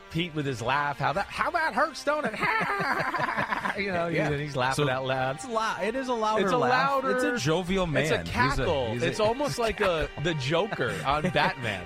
Pete with his laugh. How that hurts, don't it? He's laughing out loud. It's loud. It is a louder It's a laugh. louder. It's a jovial man. It's a cackle. It's almost like cackle. the Joker on Batman.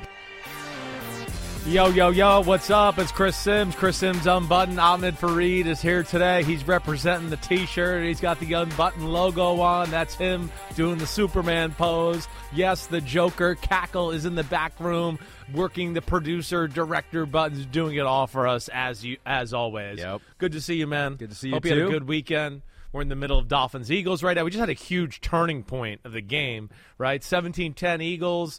Yo, what's up? It's Chris Sims. Chris Sims Unbuttoned. Ahmed Fareed is here today. He's representing the T-shirt. He's got the Unbuttoned logo on. That's him doing the Superman pose. Yes, the Joker cackle is in the back room, working the producer, director buttons, doing it all for us as always. Yep. Good to see you, man. Good to see you, Hope too. you had a good weekend. We're in the middle of Dolphins-Eagles right now. We just had a huge turning point of the game, right? 17-10 Eagles.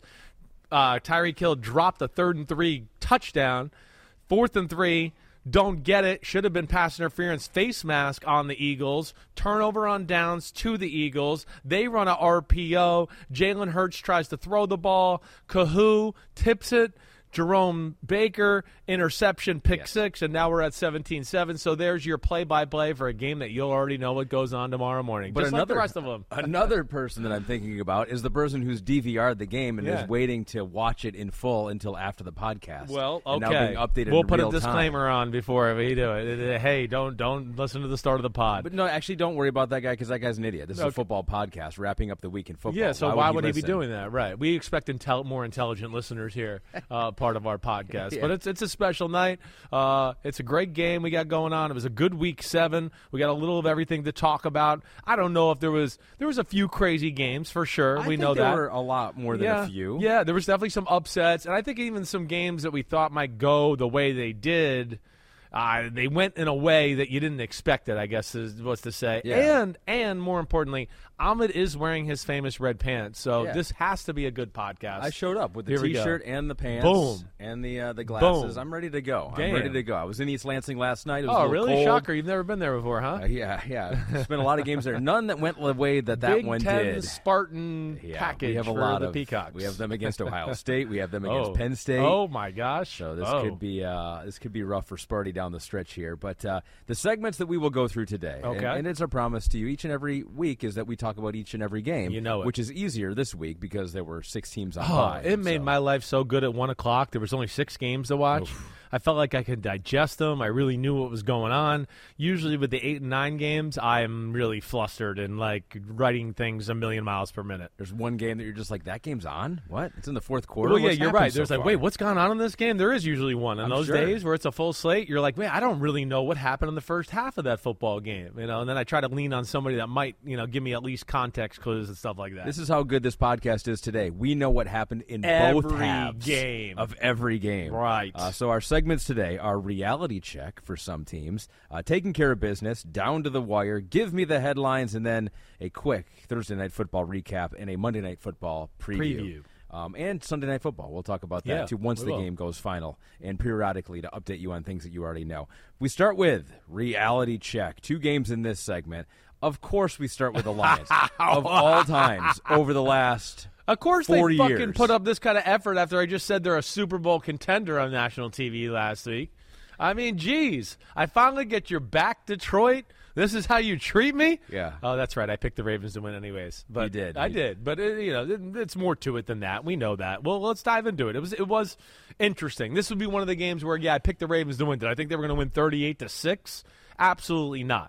Tyreek Hill dropped the 3rd and 3 touchdown. 4th and 3, don't get it. Should have been pass interference, face mask on the Eagles. Turnover on downs to the Eagles. They run a RPO. Jalen Hurts tries to throw the ball. Kahoo tips it. Jerome Baker, interception, pick six, and now we're at 17-7. So there's your play-by-play for a game that you'll already know what goes on tomorrow morning. But just like the rest of them. Another person that I'm thinking about is the person who's DVR'd the game and is waiting to watch it in full until after the podcast. Well, okay. And now being updated we'll in put real a disclaimer time. on before we do it. Hey, don't listen to the start of the pod. But no, actually, don't worry about that guy because that guy's an idiot. This is a football podcast wrapping up the week in football. Yeah, so why would he be listen? doing that? Right. We expect more intelligent listeners here, part of our podcast. Yeah. But it's a special night. It's a great game we got going on. It was a good week 7. We got a little of everything to talk about. I don't know if there was a few crazy games for sure. I we think know there that. were a lot more than a few. Yeah, there was definitely some upsets, and I think even some games that we thought might go the way they did. They went in a way that you didn't expect it, I guess is what's to say. Yeah. And more importantly, Ahmed is wearing his famous red pants, so Yeah. this has to be a good podcast. I showed up with the Here we go. T-shirt and the pants. Boom. And the glasses. Boom. I'm ready to go. Damn. I'm ready to go. I was in East Lansing last night. It was a Oh, little really? cold. Shocker. You've never been there before, huh? Yeah. Spent a lot of games there. None that went the way that Big one Ten did. Spartan Yeah, package we have a for lot the of Peacocks. We have them against Ohio State. We have them against Penn State. Oh, my gosh. So this could be rough for Sparty down the stretch here. But the segments that we will go through today, and it's our promise to you each and every week, is that we talk about each and every game. You know it. Which is easier this week because there were 6 teams on Oh, bye. it made my life so good at 1 o'clock. There was only 6 games to watch. I felt like I could digest them. I really knew what was going on. Usually with the 8 and 9 games, I'm really flustered and like writing things a million miles per minute. There's one game that you're just like, that game's on? What? It's in the 4th quarter? Well, yeah, What's you're happened right. so There's like, far? wait, what's going on in this game? There is usually one. And I'm those sure. days where it's a full slate, you're like, man, I don't really know what happened in the first half of that football game. And then I try to lean on somebody that might, give me at least context clues and stuff like that. This is how good this podcast is today. We know what happened in both Every halves game. of every game. Right. So our segments today are reality check for some teams, taking care of business, down to the wire, give me the headlines, and then a quick Thursday Night Football recap and a Monday Night Football preview. And Sunday Night Football. We'll talk about that, too, once the game goes final, and periodically to update you on things that you already know. We start with reality check. 2 games in this segment. Of course we start with the Lions. Of all times over the last Of course they 40 fucking years. put up this kind of effort after I just said they're a Super Bowl contender on national TV last week. I mean, geez. I finally get your back, Detroit. This is how you treat me? Yeah. Oh, that's right. I picked the Ravens to win anyways. But You did. I did. But, it's more to it than that. We know that. Well, let's dive into it. It was interesting. This would be one of the games where, I picked the Ravens to win. Did I think they were going to win 38-6? Absolutely not.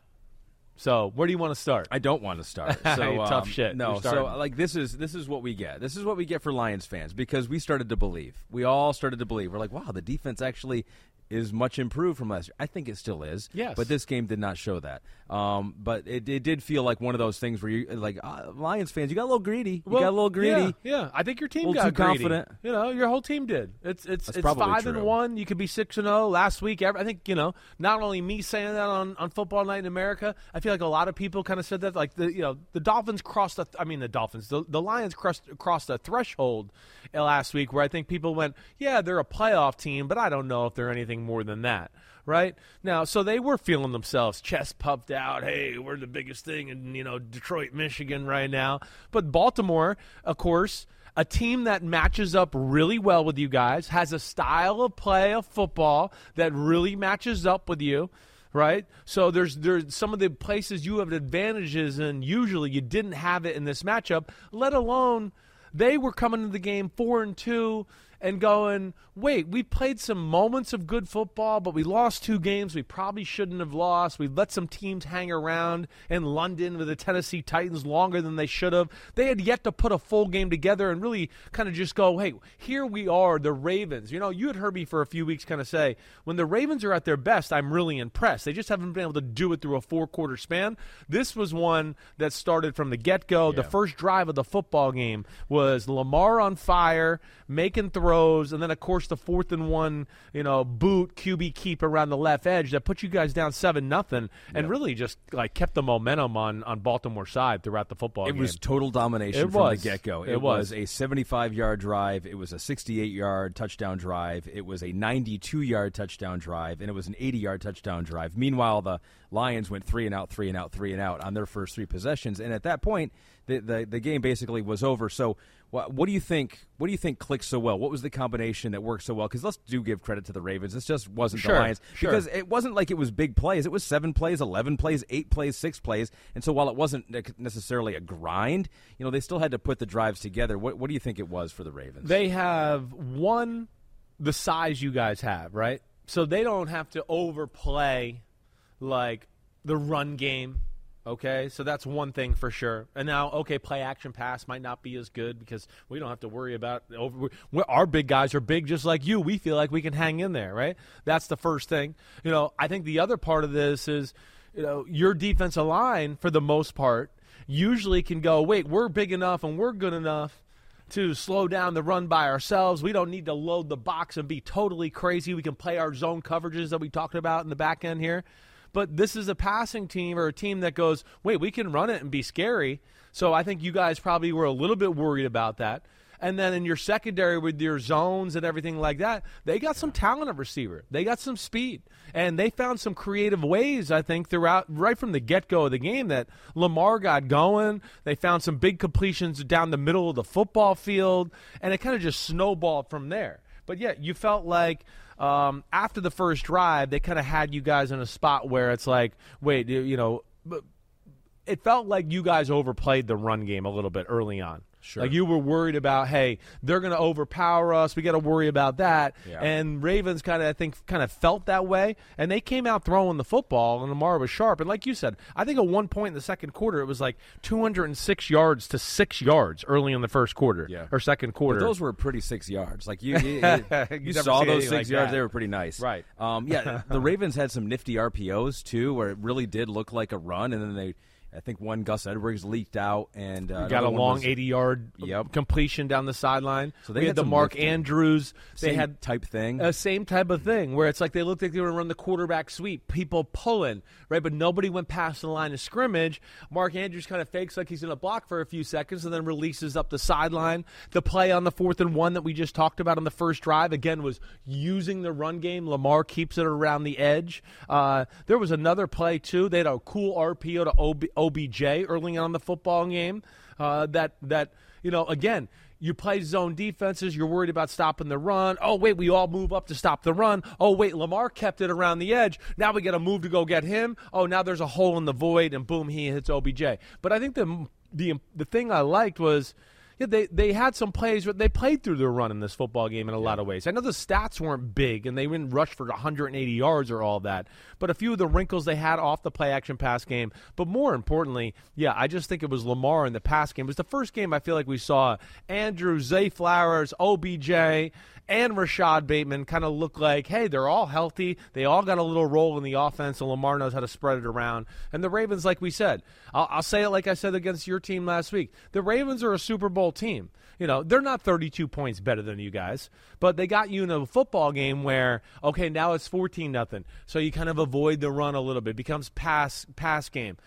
So, where do you want to start? I don't want to start. So Tough shit. No, You're starting. so like this is what we get. This is what we get for Lions fans because we started to believe. We all started to believe. We're like, wow, the defense actually is much improved from last year. I think it still is. Yes. But this game did not show that. But it did feel like one of those things where you like Lions fans, you got a little greedy. You got a little greedy. Yeah. I think your team A little got too greedy. confident. Your whole team did. It's probably 5-1. You could be 6-0 last week. I think not only me saying that on Football Night in America. I feel like a lot of people kind of said that. Like the Dolphins crossed the Lions crossed a threshold last week where I think people went, yeah, they're a playoff team, but I don't know if they're anything more than that. Right now, so they were feeling themselves chest puffed out. Hey, we're the biggest thing in Detroit, Michigan right now. But Baltimore, of course, a team that matches up really well with you guys, has a style of play of football that really matches up with you. Right, so there's some of the places you have advantages, and usually you didn't have it in this matchup. Let alone they were coming to the game 4-2 and going, wait, we played some moments of good football, but we lost 2 games we probably shouldn't have lost. We let some teams hang around in London with the Tennessee Titans longer than they should have. They had yet to put a full game together and really kind of just go, hey, here we are, the Ravens. You know, you had heard me for a few weeks kind of say, when the Ravens are at their best, I'm really impressed. They just haven't been able to do it through a 4-quarter span. This was one that started from the get-go. Yeah. The first drive of the football game was Lamar on fire, making throws, and then, of course, the 4th and 1, boot, QB keep around the left edge that put you guys down 7-0 and really just like kept the momentum on Baltimore's side throughout the football game. It was total domination from the get-go. It was a 75-yard drive. It was a 68-yard touchdown drive. It was a 92-yard touchdown drive, and it was an 80-yard touchdown drive. Meanwhile, the Lions went 3-and-out, 3-and-out, 3-and-out on their first 3 possessions, and at that point, the game basically was over. So, what do you think? What do you think clicked so well? What was the combination that worked so well? Because let's give credit to the Ravens. This just wasn't the Lions. Because it wasn't like it was big plays. It was 7 plays, 11 plays, 8 plays, 6 plays. And so while it wasn't necessarily a grind, they still had to put the drives together. What do you think it was for the Ravens? They have the size you guys have, right? So they don't have to overplay like the run game. Okay, so that's one thing for sure. And now, play action pass might not be as good because we don't have to worry about our big guys are big just like you. We feel like we can hang in there, right? That's the first thing. I think the other part of this is, your defensive line, for the most part, usually can go, wait, we're big enough and we're good enough to slow down the run by ourselves. We don't need to load the box and be totally crazy. We can play our zone coverages that we talked about in the back end here. But this is a passing team or a team that goes, wait, we can run it and be scary. So I think you guys probably were a little bit worried about that. And then in your secondary with your zones and everything like that, they got some talent at receiver. They got some speed. And they found some creative ways, I think, throughout, right from the get-go of the game that Lamar got going. They found some big completions down the middle of the football field, and it kind of just snowballed from there. But, yeah, you felt like after the first drive, they kind of had you guys in a spot where it's like, wait, it felt like you guys overplayed the run game a little bit early on. Sure. Like you were worried about, hey, they're going to overpower us. We got to worry about that. Yeah. And Ravens kind of felt that way, and they came out throwing the football, and Lamar was sharp. And like you said, I think at one point in the second quarter, it was like 206 yards to 6 yards early in the first quarter or second quarter. But those were pretty 6 yards. Like you saw those 6 like yards; that. they were pretty nice. Right. The Ravens had some nifty RPOs too, where it really did look like a run, and then I think one Gus Edwards leaked out and got a long 80-yard completion down the sideline. So they had the Mark Andrews. They had type thing, same type of thing where it's like they looked like they were going to run the quarterback sweep, people pulling, right? But nobody went past the line of scrimmage. Mark Andrews kind of fakes like he's going to block for a few seconds and then releases up the sideline. The play on the 4th and 1 that we just talked about on the first drive again was using the run game. Lamar keeps it around the edge. There was another play too. They had a cool RPO to OBJ early on in the football game that again, you play zone defenses, you're worried about stopping the run. Oh, wait, we all move up to stop the run. Oh, wait, Lamar kept it around the edge. Now we got to move to go get him. Oh, now there's a hole in the void, and boom, he hits OBJ. But I think the thing I liked was they had some plays where they played through their run in this football game in a lot of ways. I know the stats weren't big, and they didn't rush for 180 yards or all that, but a few of the wrinkles they had off the play-action pass game. But more importantly, I just think it was Lamar in the pass game. It was the first game I feel like we saw Andrew, Zay Flowers, OBJ, and Rashad Bateman kind of look like, hey, they're all healthy. They all got a little role in the offense, and Lamar knows how to spread it around. And the Ravens, like we said, I'll say it like I said against your team last week. The Ravens are a Super Bowl team. They're not 32 points better than you guys, but they got you in a football game where, okay, now it's 14-0. So you kind of avoid the run a little bit. It becomes pass game.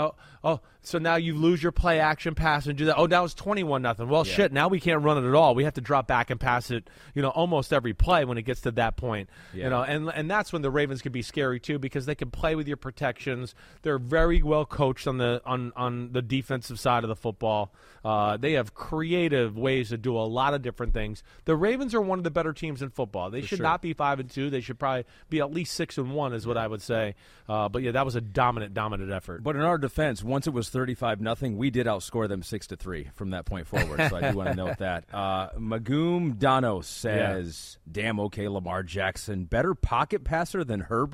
So now you lose your play action pass and do that. Oh, now it's 21-0. Well, shit, now we can't run it at all. We have to drop back and pass it, almost every play when it gets to that point. And that's when the Ravens can be scary too, because they can play with your protections. They're very well coached on the defensive side of the football. They have creative ways to do a lot of different things. The Ravens are one of the better teams in football. They should not be 5-2. They should probably be at least 6-1 is what I would say. But that was a dominant effort. But in our defense, once it was 35-0, we did outscore them 6-3 from that point forward. So I do want to note that. Magoom Dano says, "Damn, okay, Lamar Jackson, better pocket passer than Herbert?" ?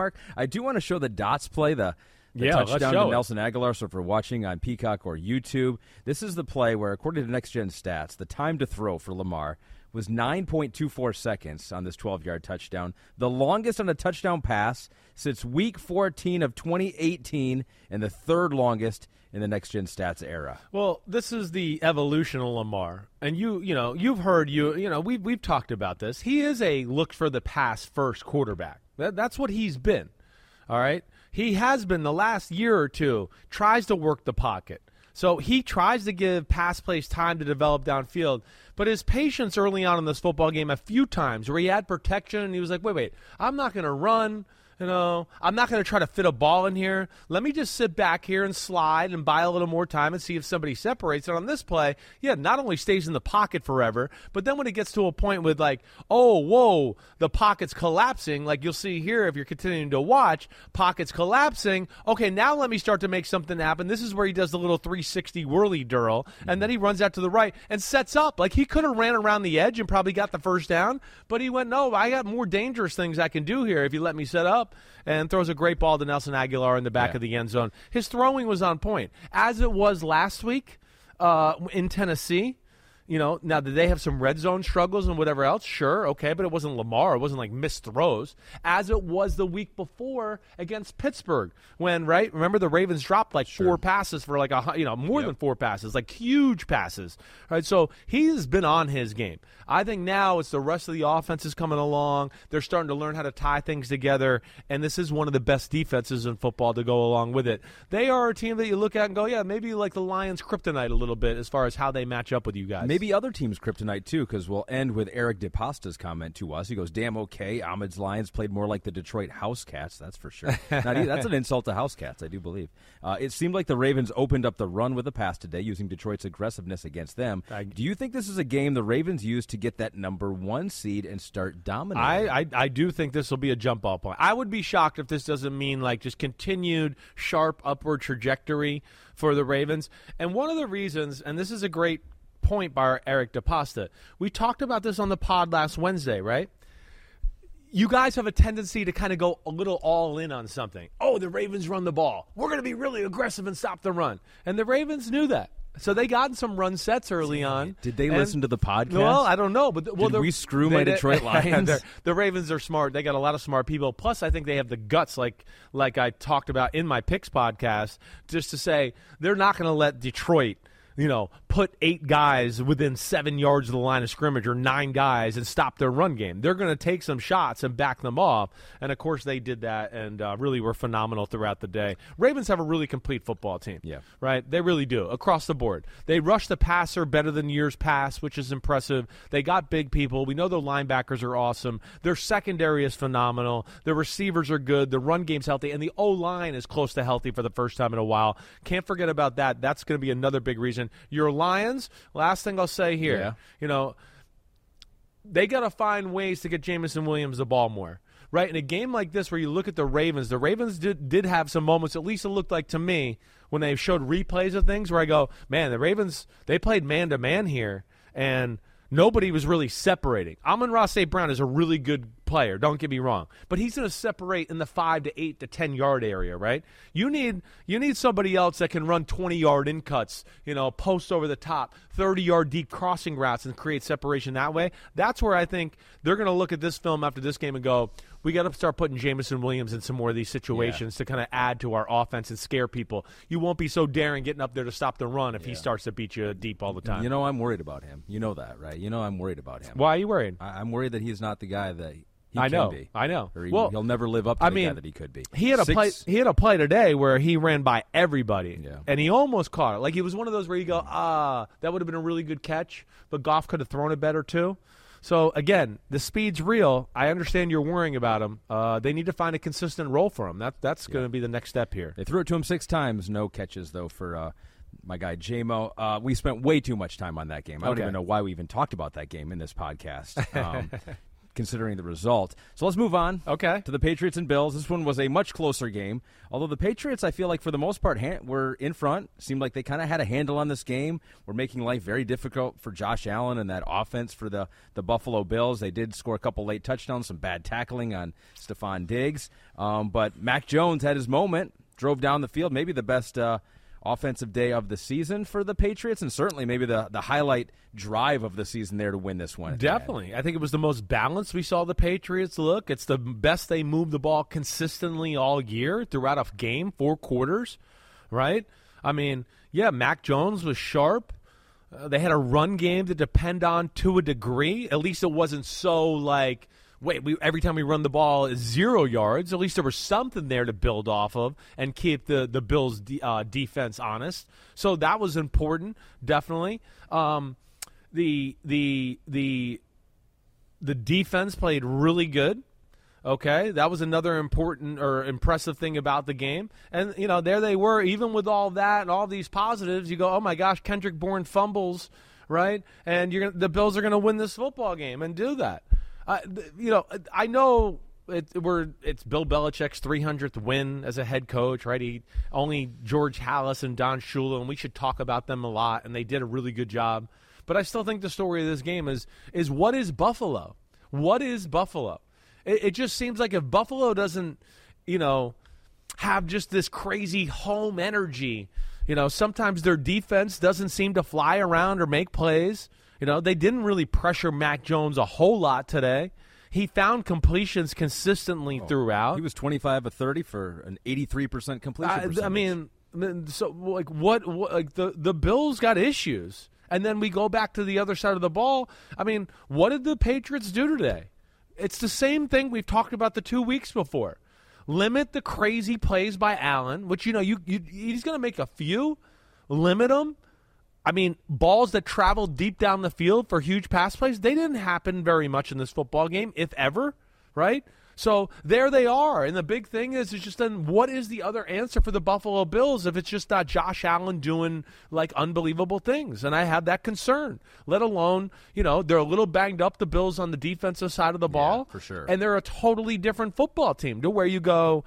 I do want to show the dots play, the touchdown to Nelson Aguilar. So if you're watching on Peacock or YouTube, this is the play where, according to Next Gen Stats, the time to throw for Lamar was 9.24 seconds on this 12-yard touchdown, the longest on a touchdown pass since Week 14 of 2018, and the third longest in the Next Gen Stats era. Well, this is the evolution of Lamar, and you've heard we've talked about this. He is a look for the pass first quarterback. That's what he's been. All right, he has been the last year or two. Tries to work the pocket. So he tries to give pass plays time to develop downfield, but his patience early on in this football game a few times where he had protection and he was like, wait, I'm not going to run. I'm not going to try to fit a ball in here. Let me just sit back here and slide and buy a little more time and see if somebody separates. And on this play, not only stays in the pocket forever, but then when it gets to a point with like, oh, whoa, the pocket's collapsing, like you'll see here if you're continuing to watch, pocket's collapsing. Okay, now let me start to make something happen. This is where he does the little 360 whirly dirl, and then he runs out to the right and sets up. Like he could have ran around the edge and probably got the first down, but he went, no, I got more dangerous things I can do here if you let me set up. And throws a great ball to Nelson Aguilar in the back of the end zone. His throwing was on point, as it was last week in Tennessee. Now, did they have some red zone struggles and whatever else? Sure, okay, but it wasn't Lamar. It wasn't like missed throws, as it was the week before against Pittsburgh when, right? Remember the Ravens dropped like four passes for like more than four passes, like huge passes, right? So he's been on his game. I think now it's the rest of the offense is coming along. They're starting to learn how to tie things together, and this is one of the best defenses in football to go along with it. They are a team that you look at and go, maybe like the Lions' kryptonite a little bit as far as how they match up with you guys. Maybe other teams' kryptonite, too, because we'll end with Eric DePasta's comment to us. He goes, "Damn, okay, Ahmed's Lions played more like the Detroit House Cats, that's for sure." That's an insult to House Cats, I do believe. It seemed like the Ravens opened up the run with a pass today using Detroit's aggressiveness against them. Do you think this is a game the Ravens use to get that number 1 seed and start dominating? I do think this will be a jump-off point. I would be shocked if this doesn't mean like just continued sharp upward trajectory for the Ravens. And one of the reasons, and this is a great point by Eric DePasta. We talked about this on the pod last Wednesday, right? You guys have a tendency to kind of go a little all in on something. Oh, the Ravens run the ball. We're going to be really aggressive and stop the run. And the Ravens knew that. So they got in some run sets early on. Did they listen to the podcast? Well, I don't know. But did we screw my Detroit Lions? The Ravens are smart. They got a lot of smart people. Plus, I think they have the guts, like I talked about in my Picks podcast, just to say they're not going to let Detroit put 8 guys within 7 yards of the line of scrimmage or 9 guys and stop their run game. They're going to take some shots and back them off. And, of course, they did that and really were phenomenal throughout the day. Ravens have a really complete football team, right? They really do, across the board. They rush the passer better than years past, which is impressive. They got big people. We know their linebackers are awesome. Their secondary is phenomenal. Their receivers are good. The run game's healthy. And the O-line is close to healthy for the first time in a while. Can't forget about that. That's going to be another big reason. Your Lions, last thing I'll say here, they got to find ways to get Jameson Williams the ball more, right? In a game like this where you look at the Ravens did have some moments, at least it looked like to me, when they showed replays of things where I go, man, the Ravens, they played man-to-man here, and nobody was really separating. Amon-Ra St. Brown is a really good player, don't get me wrong, but he's going to separate in the 5 to 8 to 10 yard area, right? You need somebody else that can run 20-yard in cuts, post over the top, 30-yard deep crossing routes and create separation that way. That's where I think they're going to look at this film after this game and go, we got to start putting Jameson Williams in some more of these situations to kind of add to our offense and scare people. You won't be so daring getting up there to stop the run if he starts to beat you deep all the time. I'm worried about him. You know that, right? I'm worried about him. Why are you worried? I'm worried that he's not the guy that he I know. can be. I know. Or he'll never live up to the guy that he could be. He had a play today where he ran by everybody, and he almost caught it. Like, it was one of those where you go, that would have been a really good catch, but Goff could have thrown it better too. So, again, the speed's real. I understand you're worrying about him. They need to find a consistent role for him. That's going to be the next step here. They threw it to him 6 times. No catches, though, for my guy J-Mo. We spent way too much time on that game. I don't even know why we even talked about that game in this podcast. considering the result. So let's move on Okay. to the Patriots and Bills. This one was a much closer game, although the Patriots, I feel like for the most part, were in front. Seemed like they kind of had a handle on this game. Were making life very difficult for Josh Allen and that offense for the Buffalo Bills. They did score a couple late touchdowns, some bad tackling on Stephon Diggs. But Mac Jones had his moment, drove down the field, maybe the best offensive day of the season for the Patriots, and certainly maybe the highlight drive of the season there to win this one. Definitely. I think it was the most balanced we saw the Patriots look. It's the best they moved the ball consistently all year throughout a game, 4 quarters, right? I mean, yeah, Mac Jones was sharp. They had a run game to depend on to a degree. At least it wasn't so like, every time we run the ball is 0 yards. At least there was something there to build off of and keep the Bills' defense honest. So that was important, definitely. The defense played really good. Okay, that was another important or impressive thing about the game. And, there they were, even with all that and all these positives, you go, oh, my gosh, Kendrick Bourne fumbles, right? And the Bills are going to win this football game and do that. I know it's Bill Belichick's 300th win as a head coach, right? Only George Halas and Don Shula, and we should talk about them a lot, and they did a really good job. But I still think the story of this game is what is Buffalo? What is Buffalo? It just seems like if Buffalo doesn't, have just this crazy home energy, sometimes their defense doesn't seem to fly around or make plays. They didn't really pressure Mac Jones a whole lot today. He found completions consistently throughout. He was 25 of 30 for an 83% completion percentage. I mean, so like the Bills got issues. And then we go back to the other side of the ball. I mean, what did the Patriots do today? It's the same thing we've talked about the 2 weeks before. Limit the crazy plays by Allen, which, he's going to make a few. Limit them. I mean, balls that travel deep down the field for huge pass plays, they didn't happen very much in this football game, if ever, right? So there they are. And the big thing is just then what is the other answer for the Buffalo Bills if it's just not Josh Allen doing, like, unbelievable things? And I have that concern, let alone, they're a little banged up, the Bills on the defensive side of the ball. Yeah, for sure. And they're a totally different football team to where you go,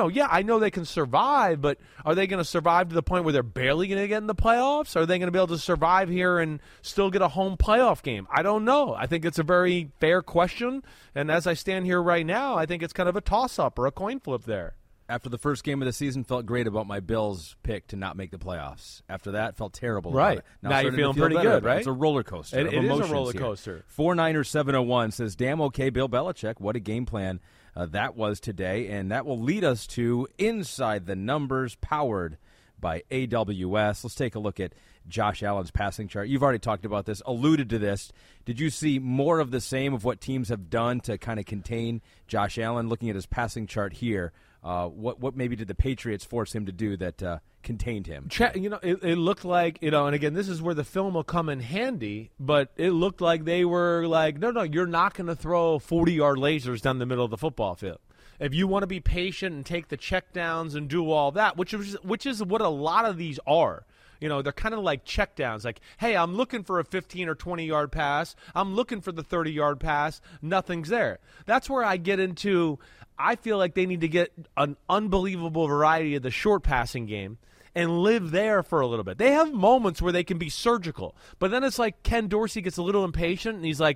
I know they can survive, but are they going to survive to the point where they're barely going to get in the playoffs? Are they going to be able to survive here and still get a home playoff game? I don't know. I think it's a very fair question. And as I stand here right now, I think it's kind of a toss-up or a coin flip there. After the first game of the season, felt great about my Bills pick to not make the playoffs. After that, felt terrible right. about it. Now you're feeling pretty good, right? It's a roller coaster. It is a roller coaster. 49er701 says, damn okay, Bill Belichick. What a game plan that was today. And that will lead us to Inside the Numbers, powered by AWS. Let's take a look at Josh Allen's passing chart. You've already talked about this, alluded to this. Did you see more of the same of what teams have done to kind of contain Josh Allen? Looking at his passing chart here, what maybe did the Patriots force him to do that contained him? It looked like, and again, this is where the film will come in handy, but it looked like they were like, no, you're not going to throw 40-yard lasers down the middle of the football field. If you want to be patient and take the checkdowns and do all that, which is what a lot of these are. They're kind of like checkdowns. Like, hey, I'm looking for a 15 or 20-yard pass. I'm looking for the 30-yard pass. Nothing's there. That's where I get into, I feel like they need to get an unbelievable variety of the short passing game and live there for a little bit. They have moments where they can be surgical. But then it's like Ken Dorsey gets a little impatient, and he's like,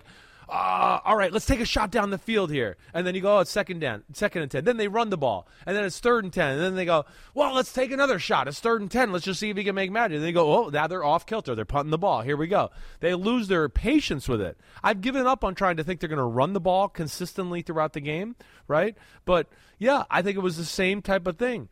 all right, let's take a shot down the field here. And then you go, it's second and 10. Then they run the ball. And then it's 3rd and 10. And then they go, well, let's take another shot. It's 3rd and 10. Let's just see if we can make magic. And they go, oh, now they're off kilter. They're punting the ball. Here we go. They lose their patience with it. I've given up on trying to think they're going to run the ball consistently throughout the game, right? But, yeah, I think it was the same type of thing.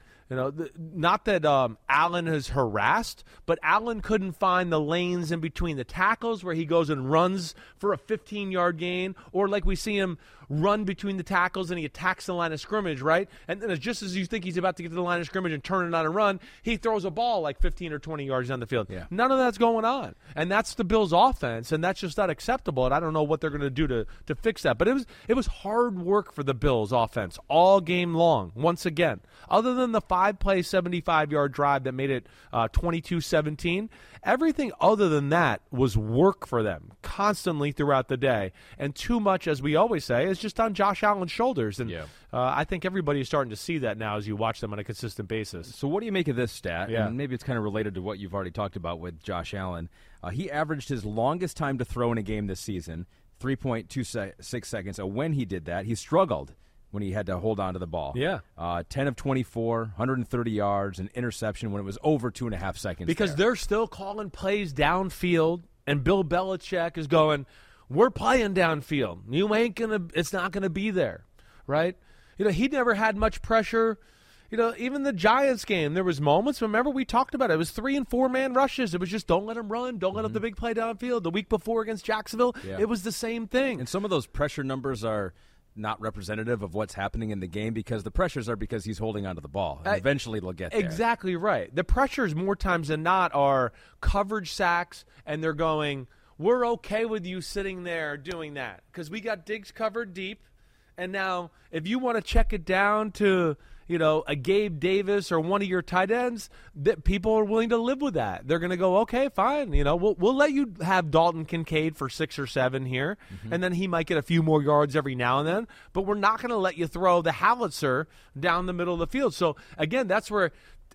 Not that Allen is harassed, but Allen couldn't find the lanes in between the tackles where he goes and runs for a 15-yard gain, or like we see him run between the tackles and he attacks the line of scrimmage, right? And then just as you think he's about to get to the line of scrimmage and turn it on and run, he throws a ball like 15 or 20 yards down the field. Yeah. None of that's going on. And that's the Bills' offense, and that's just not acceptable, and I don't know what they're going to do to fix that. But it was hard work for the Bills' offense all game long, once again. Other than the 5-play, 75-yard drive that made it 22-17, Everything other than that was work for them constantly throughout the day. And too much, as we always say, is just on Josh Allen's shoulders. And I think everybody is starting to see that now as you watch them on a consistent basis. So what do you make of this stat? Yeah. And maybe it's kind of related to what you've already talked about with Josh Allen. He averaged his longest time to throw in a game this season, 3.26 seconds. So when he did that, he struggled when he had to hold on to the ball. 10 of 24, 130 yards, an interception when it was over 2.5 seconds. Because they're still calling plays downfield, and Bill Belichick is going, we're playing downfield. You ain't going to – it's not going to be there, right? He never had much pressure. Even the Giants game, there was moments. Remember, we talked about it. It was 3- and 4-man rushes. It was just don't let them run. Don't let up the big play downfield. The week before against Jacksonville, it was the same thing. And some of those pressure numbers are – not representative of what's happening in the game because the pressures are because he's holding onto the ball. And eventually they'll get there. Exactly right. The pressures more times than not are coverage sacks, and they're going, we're okay with you sitting there doing that because we got Diggs covered deep. And now if you want to check it down to a Gabe Davis or one of your tight ends, that people are willing to live with that. They're going to go, okay, fine. We'll let you have Dalton Kincaid for 6 or 7 here, and then he might get a few more yards every now and then. But we're not going to let you throw the howitzer down the middle of the field. So again, that's where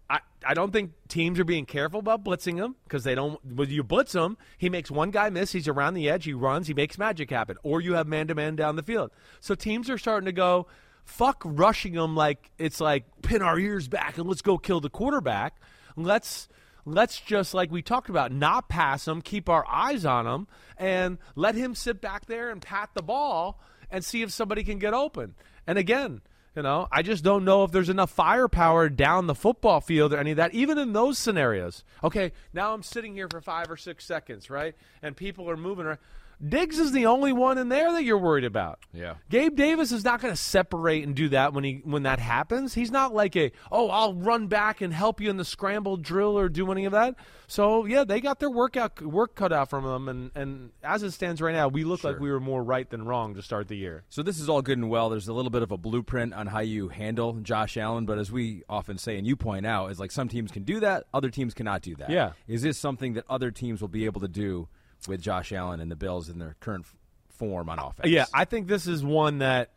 I don't think teams are being careful about blitzing him because they don't. When you blitz him, he makes one guy miss. He's around the edge. He runs. He makes magic happen. Or you have man-to-man down the field. So teams are starting to go, fuck rushing them like it's like pin our ears back and let's go kill the quarterback. Let's just, like we talked about, not pass him, keep our eyes on him, and let him sit back there and pat the ball and see if somebody can get open. And again, I just don't know if there's enough firepower down the football field or any of that, even in those scenarios. Okay, now I'm sitting here for 5 or 6 seconds, right? And people are moving around. Diggs is the only one in there that you're worried about. Yeah. Gabe Davis is not going to separate and do that when that happens. He's not like I'll run back and help you in the scramble drill or do any of that. So, yeah, they got their work cut out from them. And as it stands right now, we look like we were more right than wrong to start the year. So this is all good and well. There's a little bit of a blueprint on how you handle Josh Allen. But as we often say and you point out, is like some teams can do that, other teams cannot do that. Yeah. Is this something that other teams will be able to do with Josh Allen and the Bills in their current form on offense? Yeah, I think this is one that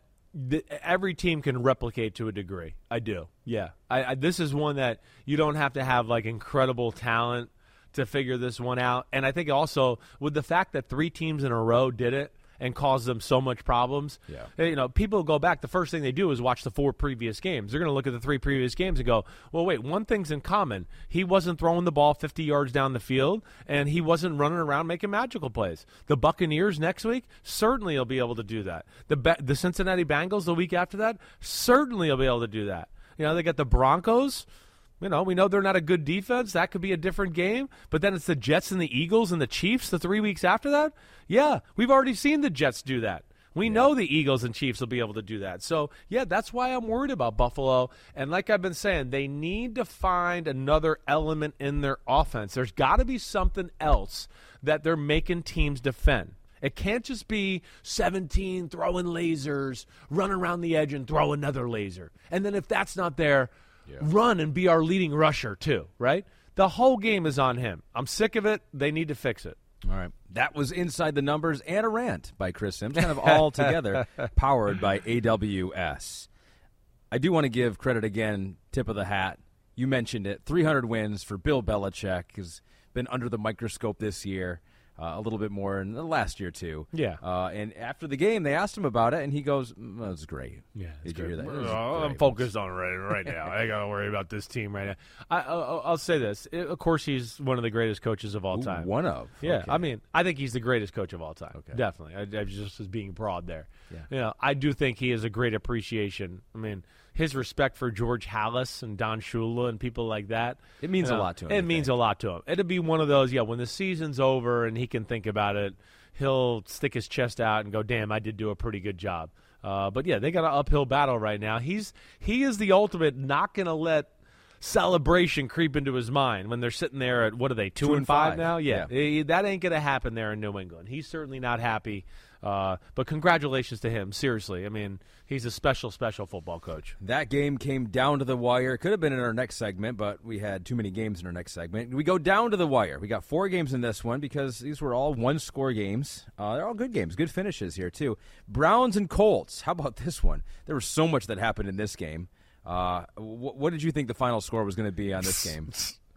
every team can replicate to a degree. I do. Yeah. This is one that you don't have to have like incredible talent to figure this one out. And I think also with the fact that 3 teams in a row did it and caused them so much problems. Yeah. People go back. The first thing they do is watch the 4 previous games. They're going to look at the 3 previous games and go, well, wait, one thing's in common. He wasn't throwing the ball 50 yards down the field, and he wasn't running around making magical plays. The Buccaneers next week, certainly will be able to do that. The Cincinnati Bengals the week after that, certainly will be able to do that. They got the Broncos. We know they're not a good defense. That could be a different game. But then it's the Jets and the Eagles and the Chiefs the 3 weeks after that. Yeah, we've already seen the Jets do that. We know the Eagles and Chiefs will be able to do that. So, yeah, that's why I'm worried about Buffalo. And like I've been saying, they need to find another element in their offense. There's got to be something else that they're making teams defend. It can't just be 17 throwing lasers, run around the edge and throw another laser. And then if that's not there, run and be our leading rusher too, right? The whole game is on him. I'm sick of it. They need to fix it. All right. That was Inside the Numbers and a rant by Chris Sims, kind of all together, powered by AWS. I do want to give credit again, tip of the hat. You mentioned it, 300 wins for Bill Belichick. Has been under the microscope this year. A little bit more in the last year, too. Yeah. And after the game, they asked him about it, and he goes, well, it's great. Yeah, Did you hear that? I'm focused on right now. I got to worry about this team right now. I'll say this. Of course, he's one of the greatest coaches of all time. One of? Yeah. Okay. I mean, I think he's the greatest coach of all time. Okay. Definitely. I just was being broad there. Yeah. I do think he has a great appreciation. I mean, his respect for George Halas and Don Shula and people like that. It means a lot to him. It means a lot to him. It'd be one of those, when the season's over and he can think about it, he'll stick his chest out and go, damn, I did do a pretty good job. But, yeah, they got an uphill battle right now. He is the ultimate not going to let celebration creep into his mind when they're sitting there at, what are they, 2-5 now? Yeah. That ain't going to happen there in New England. He's certainly not happy. But congratulations to him, seriously. I mean, he's a special, special football coach. That game came down to the wire. It could have been in our next segment, but we had too many games in our next segment. We go down to the wire. We got 4 games in this one because these were all one-score games. They're all good games, good finishes here, too. Browns and Colts. How about this one? There was so much that happened in this game. What did you think the final score was going to be on this game?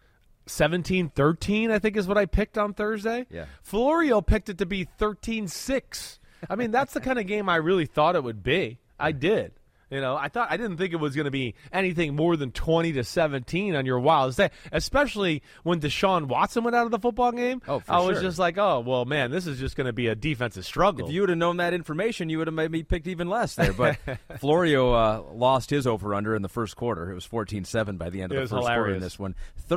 17-13, I think, is what I picked on Thursday. Yeah. Florio picked it to be 13-6. I mean, that's the kind of game I really thought it would be. I did. You know, I didn't think it was going to be anything more than 20-17 on your wildest day, especially when Deshaun Watson went out of the football game. Oh, for I was sure. just like, oh, well, man, this is just going to be a defensive struggle. If you would have known that information, you would have maybe picked even less there. But Florio lost his over-under in the first quarter. It was 14-7 by the end of the first quarter in this one.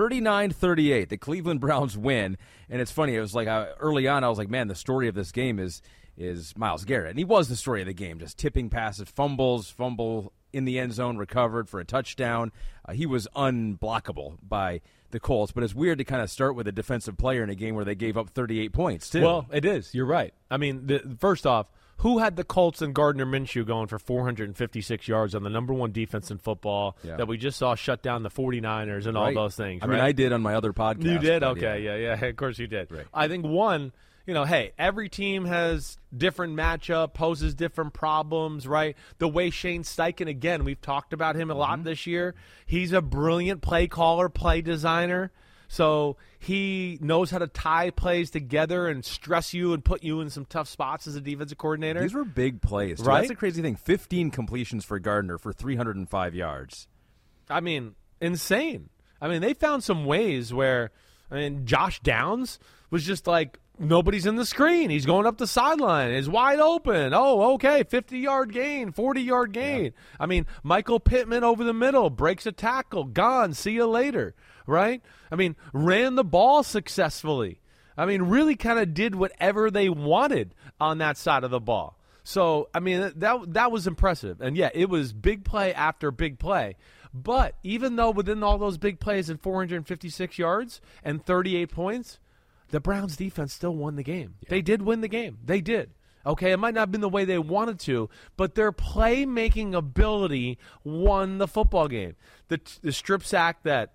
39-38, the Cleveland Browns win. And it's funny, it was like early on I was like, man, the story of this game is Myles Garrett. And he was the story of the game, just tipping passes, fumble in the end zone, recovered for a touchdown. He was unblockable by the Colts, but it's weird to kind of start with a defensive player in a game where they gave up 38 points, too. Well, it is. You're right. I mean, first off, who had the Colts and Gardner Minshew going for 456 yards on the number 1 defense in football that we just saw shut down the 49ers and all those things? I mean, I did on my other podcast. You did? Okay, yeah. Of course you did. Right. I think one, hey, every team has different matchup, poses different problems, right? The way Shane Steichen, again, we've talked about him a lot this year. He's a brilliant play caller, play designer. So he knows how to tie plays together and stress you and put you in some tough spots as a defensive coordinator. These were big plays, too. Right? That's a crazy thing. 15 completions for Gardner for 305 yards. I mean, insane. I mean, they found some ways where, Josh Downs was just like, nobody's in the screen. He's going up the sideline. He's wide open. Oh, okay, 50-yard gain, 40-yard gain. Yeah. I mean, Michael Pittman over the middle, breaks a tackle, gone, see you later, right? I mean, ran the ball successfully. I mean, really kind of did whatever they wanted on that side of the ball. So, I mean, that was impressive. And, yeah, it was big play after big play. But even though within all those big plays and 456 yards and 38 points, the Browns defense still won the game. Yeah. They did win the game. They did. Okay, it might not have been the way they wanted to, but their playmaking ability won the football game. The strip sack that,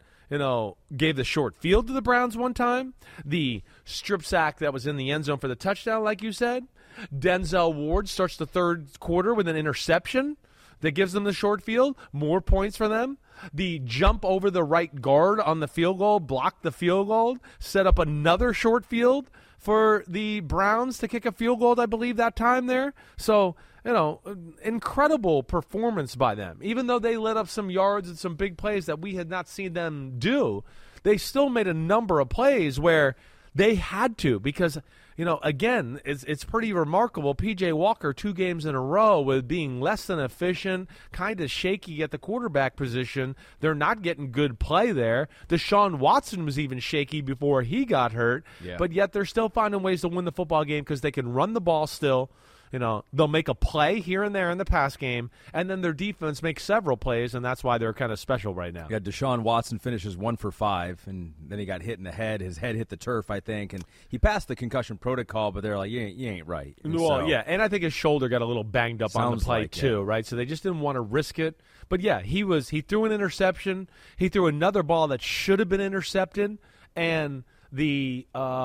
gave the short field to the Browns one time, the strip sack that was in the end zone for the touchdown, like you said. Denzel Ward starts the third quarter with an interception that gives them the short field, more points for them. The jump over the right guard on the field goal, blocked the field goal, set up another short field for the Browns to kick a field goal, I believe, that time there. So, incredible performance by them. Even though they let up some yards and some big plays that we had not seen them do, they still made a number of plays where they had to because, again, it's pretty remarkable. P.J. Walker, 2 games in a row with being less than efficient, kind of shaky at the quarterback position. They're not getting good play there. Deshaun Watson was even shaky before he got hurt, but yet they're still finding ways to win the football game because they can run the ball still. They'll make a play here and there in the pass game, and then their defense makes several plays, and that's why they're kind of special right now. Yeah, Deshaun Watson finishes 1 for 5, and then he got hit in the head. His head hit the turf, I think, and he passed the concussion protocol, but they're like, you ain't right. And and I think his shoulder got a little banged up on the play too, right? So they just didn't want to risk it. But yeah, he threw an interception. He threw another ball that should have been intercepted, and the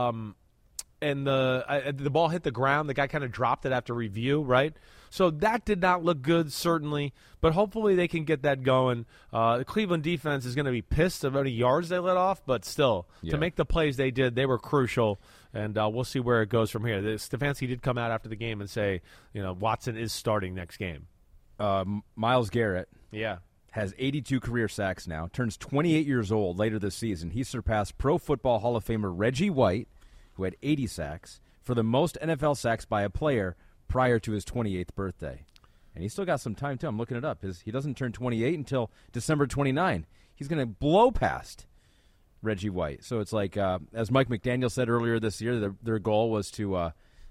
ball hit the ground. The guy kind of dropped it after review, right? So that did not look good, certainly, but hopefully they can get that going. The Cleveland defense is going to be pissed about how many yards they let off, but still, to make the plays they did, they were crucial, and we'll see where it goes from here. Stefanski did come out after the game and say, Watson is starting next game. Myles Garrett Yeah. has 82 career sacks now, turns 28 years old later this season. He surpassed Pro Football Hall of Famer Reggie White, who had 80 sacks, for the most NFL sacks by a player prior to his 28th birthday. And he's still got some time, too. I'm looking it up. He doesn't turn 28 until December 29. He's going to blow past Reggie White. So it's like, as Mike McDaniel said earlier this year, their goal was to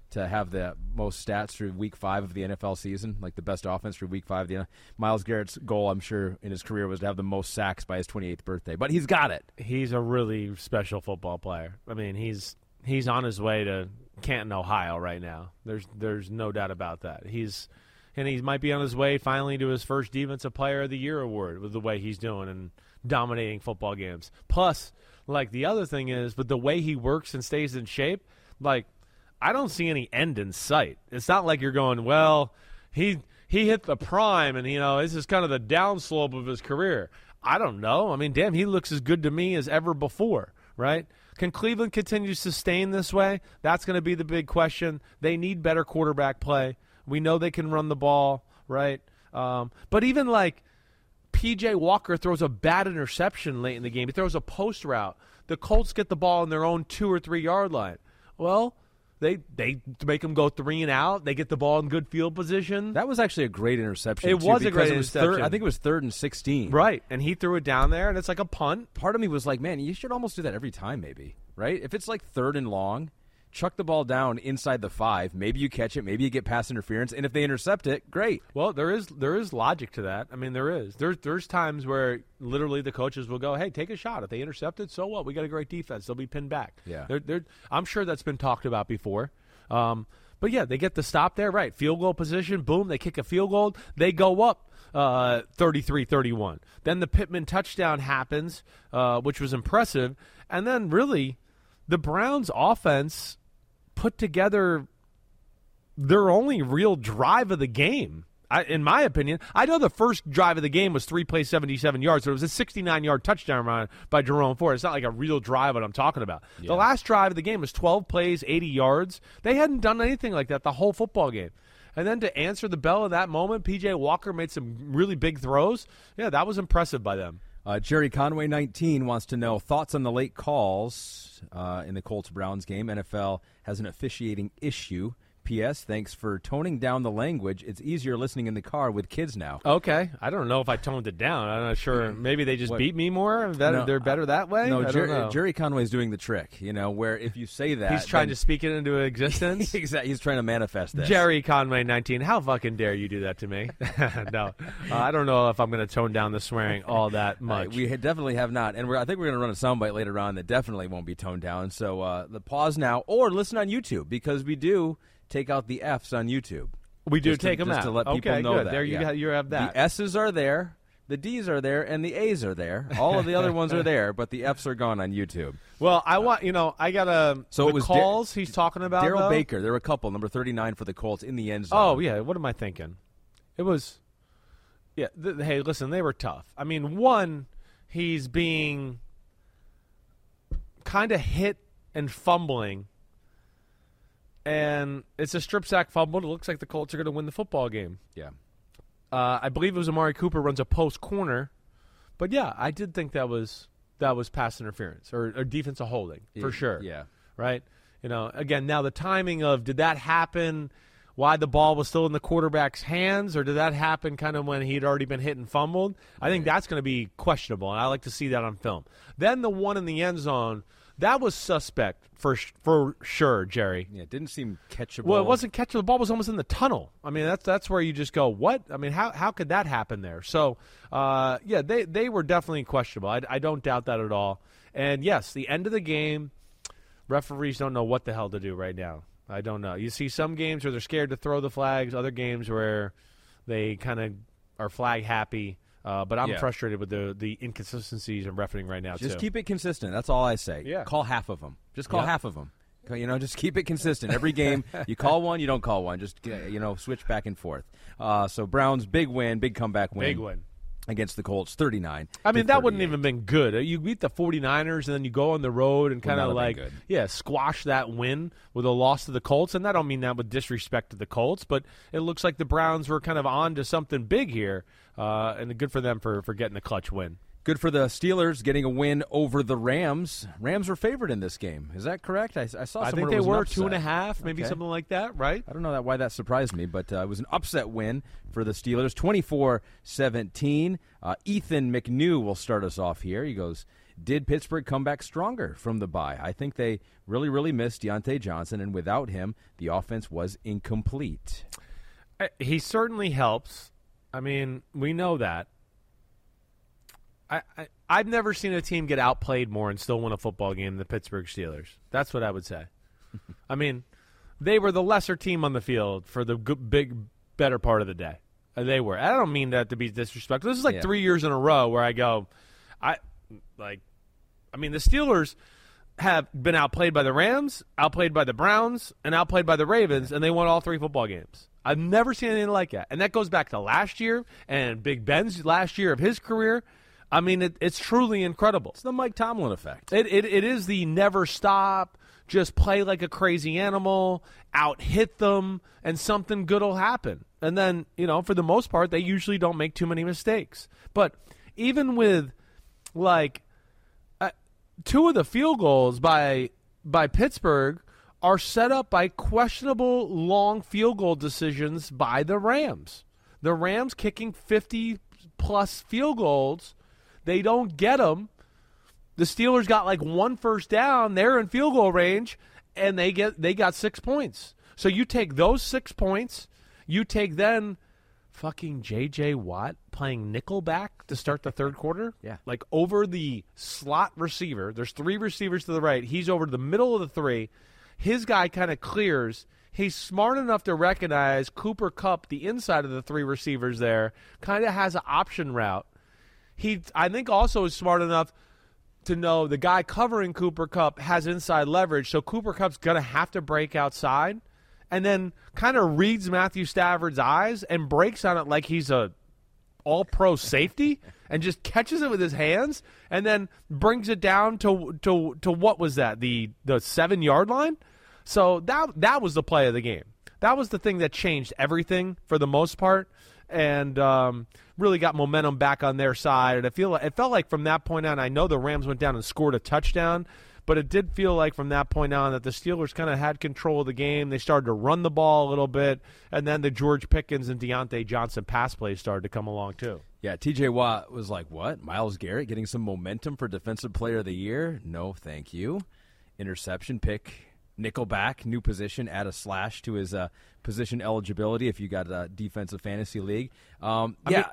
to have the most stats through Week 5 of the NFL season, like the best offense through Week 5. Myles Garrett's goal, I'm sure, in his career was to have the most sacks by his 28th birthday. But he's got it. He's a really special football player. I mean, he's on his way to Canton, Ohio right now. There's no doubt about that. And he might be on his way finally to his first Defensive Player of the Year award with the way he's doing and dominating football games. Plus, like, the other thing is, with the way he works and stays in shape, like, I don't see any end in sight. It's not like you're going, well, he hit the prime and, this is kind of the downslope of his career. I don't know. I mean, damn, he looks as good to me as ever before, right? Can Cleveland continue to sustain this way? That's going to be the big question. They need better quarterback play. We know they can run the ball, right? But even like P.J. Walker throws a bad interception late in the game. He throws a post route. The Colts get the ball on their own 2 or 3 yard line. Well, They make them go 3 and out. They get the ball in good field position. That was actually a great interception. It was a great interception. I think it was 3rd and 16. Right, and he threw it down there, and it's like a punt. Part of me was like, man, you should almost do that every time maybe, right? If it's like 3rd and long, chuck the ball down inside the 5. Maybe you catch it. Maybe you get pass interference. And if they intercept it, great. Well, there is logic to that. I mean, there is. There's times where literally the coaches will go, hey, take a shot. If they intercept it, so what? We got a great defense. They'll be pinned back. Yeah. I'm sure that's been talked about before. But, yeah, they get the stop there. Right, field goal position. Boom, they kick a field goal. They go up 33-31. Then the Pittman touchdown happens, which was impressive. And then really the Browns offense put together their only real drive of the game, in my opinion. I know the first drive of the game was 3 plays, 77 yards, so it was a 69-yard touchdown run by Jerome Ford. It's not like a real drive what I'm talking about. Yeah. The last drive of the game was 12 plays, 80 yards. They hadn't done anything like that the whole football game. And then to answer the bell in that moment, P.J. Walker made some really big throws. Yeah, that was impressive by them. Jerry Conway, 19, wants to know thoughts on the late calls in the Colts-Browns game. NFL has an officiating issue. P.S. Thanks for toning down the language. It's easier listening in the car with kids now. Okay. I don't know if I toned it down. I'm not sure. Maybe they just beat me more? They're better that way? No, Jerry Conway's doing the trick, where if you say that... He's trying to speak it into existence? Exactly. He's trying to manifest this. Jerry Conway, 19. How fucking dare you do that to me? No. I don't know if I'm going to tone down the swearing all that much. We definitely have not. And I think we're going to run a soundbite later on that definitely won't be toned down. So the pause now, or listen on YouTube, because we do take out the F's on YouTube. We do take them out. Just to let people know good. that. There you have that. The S's are there, the D's are there, and the A's are there. All of the other ones are there, but the F's are gone on YouTube. Well, I got so the it was calls he's talking about, Darrell Baker. There were a couple, number 39 for the Colts in the end zone. Oh, yeah. What am I thinking? It was, yeah. Hey, listen, they were tough. I mean, one, he's being kind of hit and fumbling. And it's a strip sack fumble. It looks like the Colts are going to win the football game. Yeah. I believe it was Amari Cooper runs a post corner. But, yeah, I did think that was pass interference or defensive holding for sure. Yeah. Right? Again, now the timing of did that happen why the ball was still in the quarterback's hands, or did that happen kind of when he'd already been hit and fumbled? I think that's going to be questionable, and I like to see that on film. Then the one in the end zone, that was suspect for sure, Jerry. Yeah, it didn't seem catchable. Well, it wasn't catchable. The ball was almost in the tunnel. I mean, that's where you just go, what? I mean, how could that happen there? So, yeah, they were definitely questionable. I don't doubt that at all. And, yes, the end of the game, referees don't know what the hell to do right now. I don't know. You see some games where they're scared to throw the flags, other games where they kind of are flag happy. But I'm frustrated with the inconsistencies in refereing right now, Just keep it consistent. That's all I say. Yeah. Call half of them. Just call half of them. Just keep it consistent. Every game, you call one, you don't call one. Just, switch back and forth. So Browns, big win, big comeback win. Big win. Against the Colts, 39. I mean, that wouldn't even been good. You beat the 49ers, and then you go on the road and kind of squash that win with a loss to the Colts. And I don't mean that with disrespect to the Colts, but it looks like the Browns were kind of on to something big here, and good for them for getting a clutch win. Good for the Steelers getting a win over the Rams. Rams were favored in this game. Is that correct? I saw. I think they were 2.5, maybe something like that, right? I don't know why that surprised me, but it was an upset win for the Steelers, 24-17. Ethan McNew will start us off here. He goes, did Pittsburgh come back stronger from the bye? I think they really, really missed Deontay Johnson, and without him, the offense was incomplete. He certainly helps. I mean, we know that. I've never seen a team get outplayed more and still win a football game than the Pittsburgh Steelers. That's what I would say. I mean, they were the lesser team on the field for the better part of the day. They were. I don't mean that to be disrespectful. This is like 3 years in a row where I go, the Steelers have been outplayed by the Rams, outplayed by the Browns, and outplayed by the Ravens, and they won all 3 football games. I've never seen anything like that. And that goes back to last year and Big Ben's last year of his career. I mean, it's truly incredible. It's the Mike Tomlin effect. It is the never stop, just play like a crazy animal, out-hit them, and something good will happen. And then, for the most part, they usually don't make too many mistakes. But even with, 2 of the field goals by Pittsburgh are set up by questionable long field goal decisions by the Rams. The Rams kicking 50-plus field goals. They don't get them. The Steelers got 1 first down. They're in field goal range, and they got 6 points. So you take those 6 points. You take then fucking J.J. Watt playing nickelback to start the third quarter. Yeah. Over the slot receiver. There's 3 receivers to the right. He's over the middle of the 3. His guy kind of clears. He's smart enough to recognize Cooper Kupp, the inside of the 3 receivers there, kind of has an option route. He, I think, also is smart enough to know the guy covering Cooper Kupp has inside leverage, so Cooper Kupp's going to have to break outside, and then kind of reads Matthew Stafford's eyes and breaks on it like he's a all-pro safety and just catches it with his hands and then brings it down to what was that, the 7-yard line? So that was the play of the game. That was the thing that changed everything for the most part, and really got momentum back on their side. And it felt like from that point on, I know the Rams went down and scored a touchdown, but it did feel like from that point on that the Steelers kind of had control of the game. They started to run the ball a little bit, and then the George Pickens and Deontay Johnson pass plays started to come along too. Yeah, T.J. Watt was like, what? Myles Garrett getting some momentum for Defensive Player of the Year? No, thank you. Interception pick. Nickelback, new position, add a slash to his position eligibility if you got a defensive fantasy league. Yeah.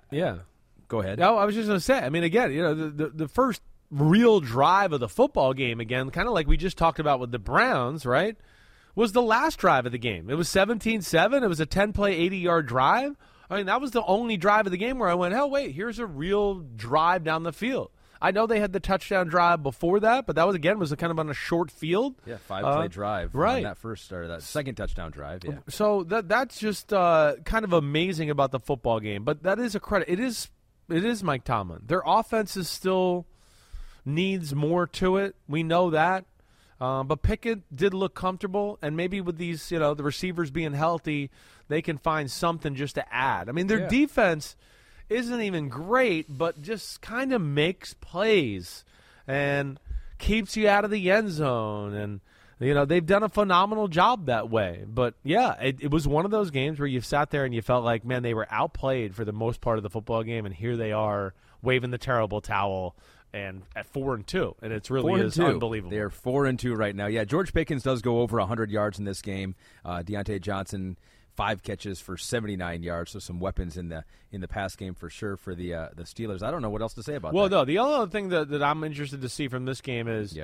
Go ahead. No, I was just going to say, I mean, again, the first real drive of the football game, again, kind of like we just talked about with the Browns, right, was the last drive of the game. It was 17-7. It was a 10-play, 80-yard drive. I mean, that was the only drive of the game where I went, oh, wait, here's a real drive down the field. I know they had the touchdown drive before that, but that was kind of on a short field. Yeah, 5-play drive. Right. On that first start, that second touchdown drive. Yeah. So that's just kind of amazing about the football game. But that is a credit. It is Mike Tomlin. Their offense still needs more to it. We know that. But Pickett did look comfortable, and maybe with these, the receivers being healthy, they can find something just to add. I mean, their defense isn't even great, but just kind of makes plays and keeps you out of the end zone. And, they've done a phenomenal job that way. But, yeah, it was one of those games where you sat there and you felt like, man, they were outplayed for the most part of the football game, and here they are waving the terrible towel and at 4-2. And it's really is unbelievable. They're 4-2 right now. Yeah, George Pickens does go over 100 yards in this game. Deontay Johnson, 5 catches for 79 yards, so some weapons in the pass game for sure for the Steelers. I don't know what else to say about that. Well, no, the only other thing that I'm interested to see from this game is,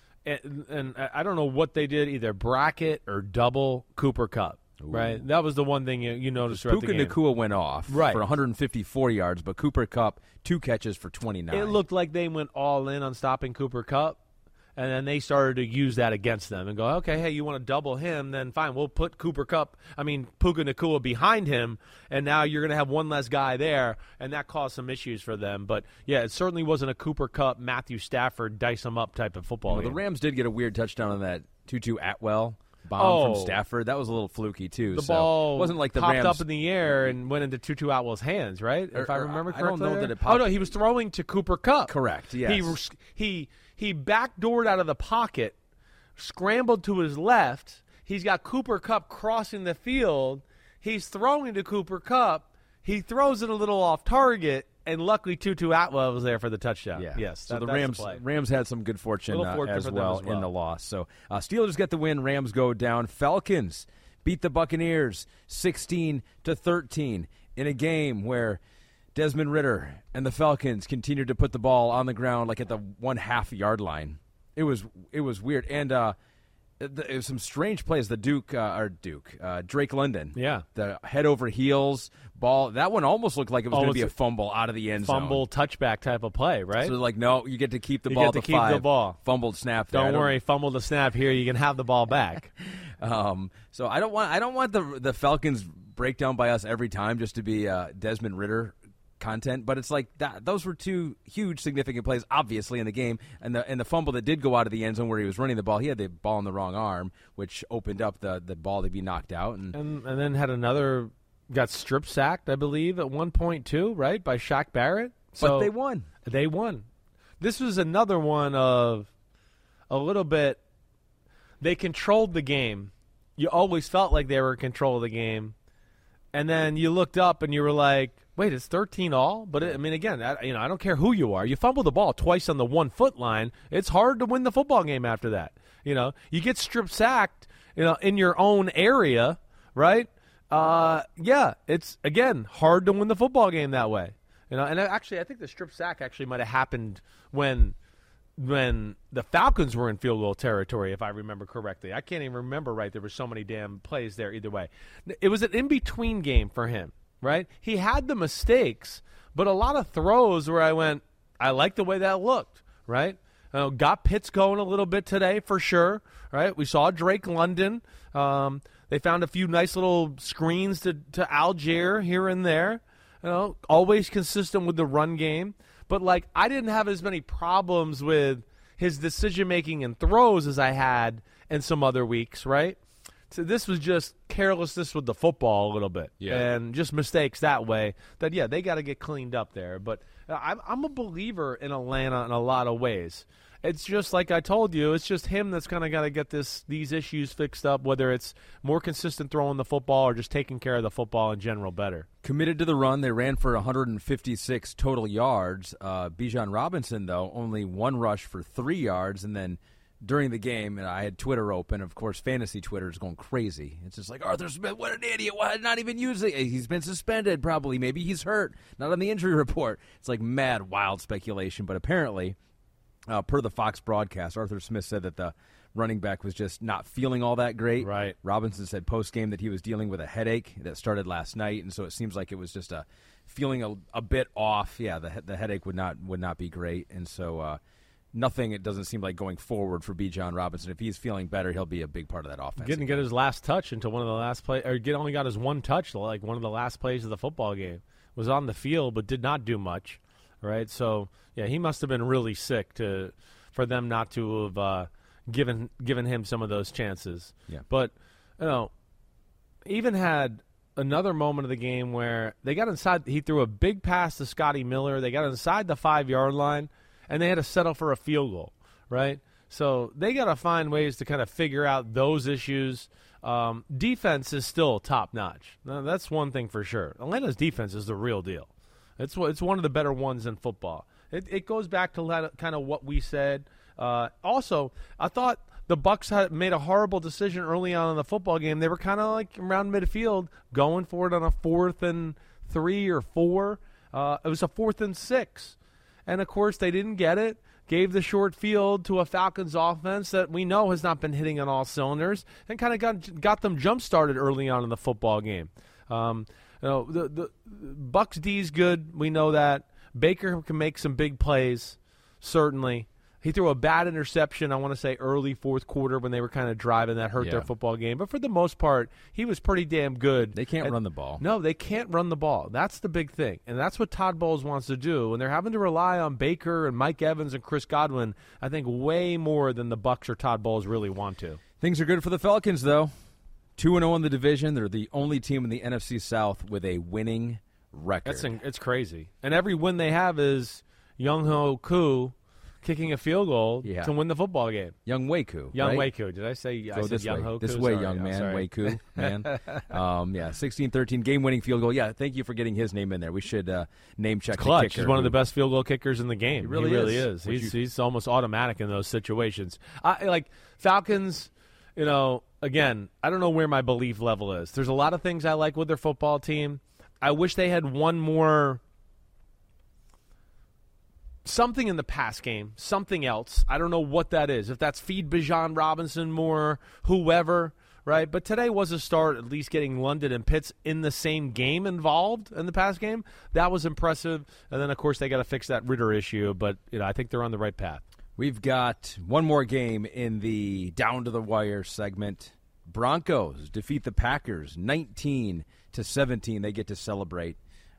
and I don't know what they did, either bracket or double Cooper Kupp. Right, that was the one thing you noticed throughout the game. Puka Nacua went off for 154 yards, but Cooper Kupp 2 catches for 29. It looked like they went all in on stopping Cooper Kupp. And then they started to use that against them and go, okay, hey, you want to double him, then fine, we'll put Puka Nacua behind him, and now you're going to have one less guy there, and that caused some issues for them. But, yeah, it certainly wasn't a Cooper Kupp, Matthew Stafford, dice them up type of football game. The Rams did get a weird touchdown on that Tutu Atwell bomb from Stafford. That was a little fluky too. The ball wasn't like the popped Rams up in the air and went into Tutu Atwell's hands, right? If I remember correctly. I don't know that it Oh popped. no, he was throwing to Cooper Kupp. Correct. Yes. He backdoored out of the pocket, scrambled to his left. He's got Cooper Kupp crossing the field. He's throwing to Cooper Kupp. He throws it a little off target, and luckily Tutu Atwell was there for the touchdown. Yeah. Yes. So the that's Rams had some good fortune, as well as well in the loss. So Steelers get the win. Rams go down. Falcons beat the Buccaneers 16-13 in a game where Desmond Ridder and the Falcons continued to put the ball on the ground like at the 1.5 yard line. It was weird, and it was some strange plays. The Drake London. Yeah. The head over heels ball. That one almost looked like it was going to be a fumble out of the end zone. Fumble touchback type of play, right? So like, no, you get to keep the You ball get to at the keep 5. the ball. Fumbled snap. Don't worry, fumble the snap here. You can have the ball back. So I don't want the Falcons breakdown by us every time just to be Desmond Ridder content, but it's like that. Those were two huge, significant plays, obviously, in the game. And the fumble that did go out of the end zone where he was running the ball, he had the ball in the wrong arm, which opened up the ball to be knocked out. And then had another, got strip sacked, I believe, at one point too, right, by Shaq Barrett. But they won. They won. This was another one of a little bit. They controlled the game. You always felt like they were in control of the game, and then you looked up and you were like, wait, it's 13-all? But, again, I don't care who you are. You fumble the ball twice on the 1 foot line. It's hard to win the football game after that. You get strip sacked, in your own area, right? It's, again, hard to win the football game that way. And actually, I think the strip sack actually might have happened when the Falcons were in field goal territory, if I remember correctly. I can't even remember right. There were so many damn plays there either way. It was an in-between game for him. Right? He had the mistakes, but a lot of throws where I went, I like the way that looked, right? Got Pitts going a little bit today for sure, right? We saw Drake London. They found a few nice little screens to Algier here and there. Always consistent with the run game. But, I didn't have as many problems with his decision-making and throws as I had in some other weeks, right? So this was just carelessness with the football a little bit, and just mistakes that way. That they got to get cleaned up there. But I'm a believer in Atlanta in a lot of ways. It's just like I told you. It's just him that's kind of got to get these issues fixed up. Whether it's more consistent throwing the football or just taking care of the football in general better. Committed to the run, they ran for 156 total yards. Bijan Robinson though only 1 rush for 3 yards, and then. During the game, and I had Twitter open. Of course, fantasy Twitter is going crazy. It's just like, Arthur Smith, what an idiot. Why not even using it? He's been suspended probably. Maybe he's hurt. Not on the injury report. It's like mad, wild speculation. But apparently, per the Fox broadcast, Arthur Smith said that the running back was just not feeling all that great. Right. Robinson said post-game that he was dealing with a headache that started last night, and so it seems like it was just feeling a bit off. Yeah, the headache would not be great, and so nothing, it doesn't seem like going forward for Bijan Robinson. If he's feeling better, he'll be a big part of that offense. Didn't get his last touch until one of the last plays, or only got his 1 touch, like one of the last plays of the football game. Was on the field, but did not do much, right? So, he must have been really sick for them not to have given him some of those chances. Yeah. But, even had another moment of the game where they got inside. He threw a big pass to Scotty Miller. They got inside the 5-yard line. And they had to settle for a field goal, right? So they got to find ways to kind of figure out those issues. Defense is still top-notch. Now, that's one thing for sure. Atlanta's defense is the real deal. It's one of the better ones in football. It goes back to kind of what we said. Also, I thought the Bucs had made a horrible decision early on in the football game. They were kind of like around midfield, going for it on a 4th and 3 or 4. It was a 4th and 6. And, of course, they didn't get it, gave the short field to a Falcons offense that we know has not been hitting on all cylinders, and kind of got them jump-started early on in the football game. The Bucs D's good. We know that. Baker can make some big plays, certainly. He threw a bad interception, I want to say, early 4th quarter when they were kind of driving. That hurt their football game. But for the most part, he was pretty damn good. They can't run the ball. No, they can't run the ball. That's the big thing. And that's what Todd Bowles wants to do. And they're having to rely on Baker and Mike Evans and Chris Godwin, I think, way more than the Bucs or Todd Bowles really want to. Things are good for the Falcons, though. 2-0 in the division. They're the only team in the NFC South with a winning record. It's crazy. And every win they have is Young-Ho Koo kicking a field goal to win the football game. Young Wei-Koo. Young Wei-Koo. Did I say Go this Young way. Ho-Koo? This way, Sorry, young man. sorry. Wei-Koo, man. 16-13 game-winning field goal. Yeah, thank you for getting his name in there. We should name check the Clutch. kicker. He's one of the best field goal kickers in the game. He really is. He's almost automatic in those situations. Falcons, again, I don't know where my belief level is. There's a lot of things I like with their football team. I wish they had one more something in the pass game, something else. I don't know what that is. If that's feed Bijan Robinson more, whoever, right? But today was a start, at least getting London and Pitts in the same game involved in the pass game. That was impressive. And then, of course, they got to fix that Ritter issue. But, I think they're on the right path. We've got one more game in the down-to-the-wire segment. Broncos defeat the Packers 19-17. They get to celebrate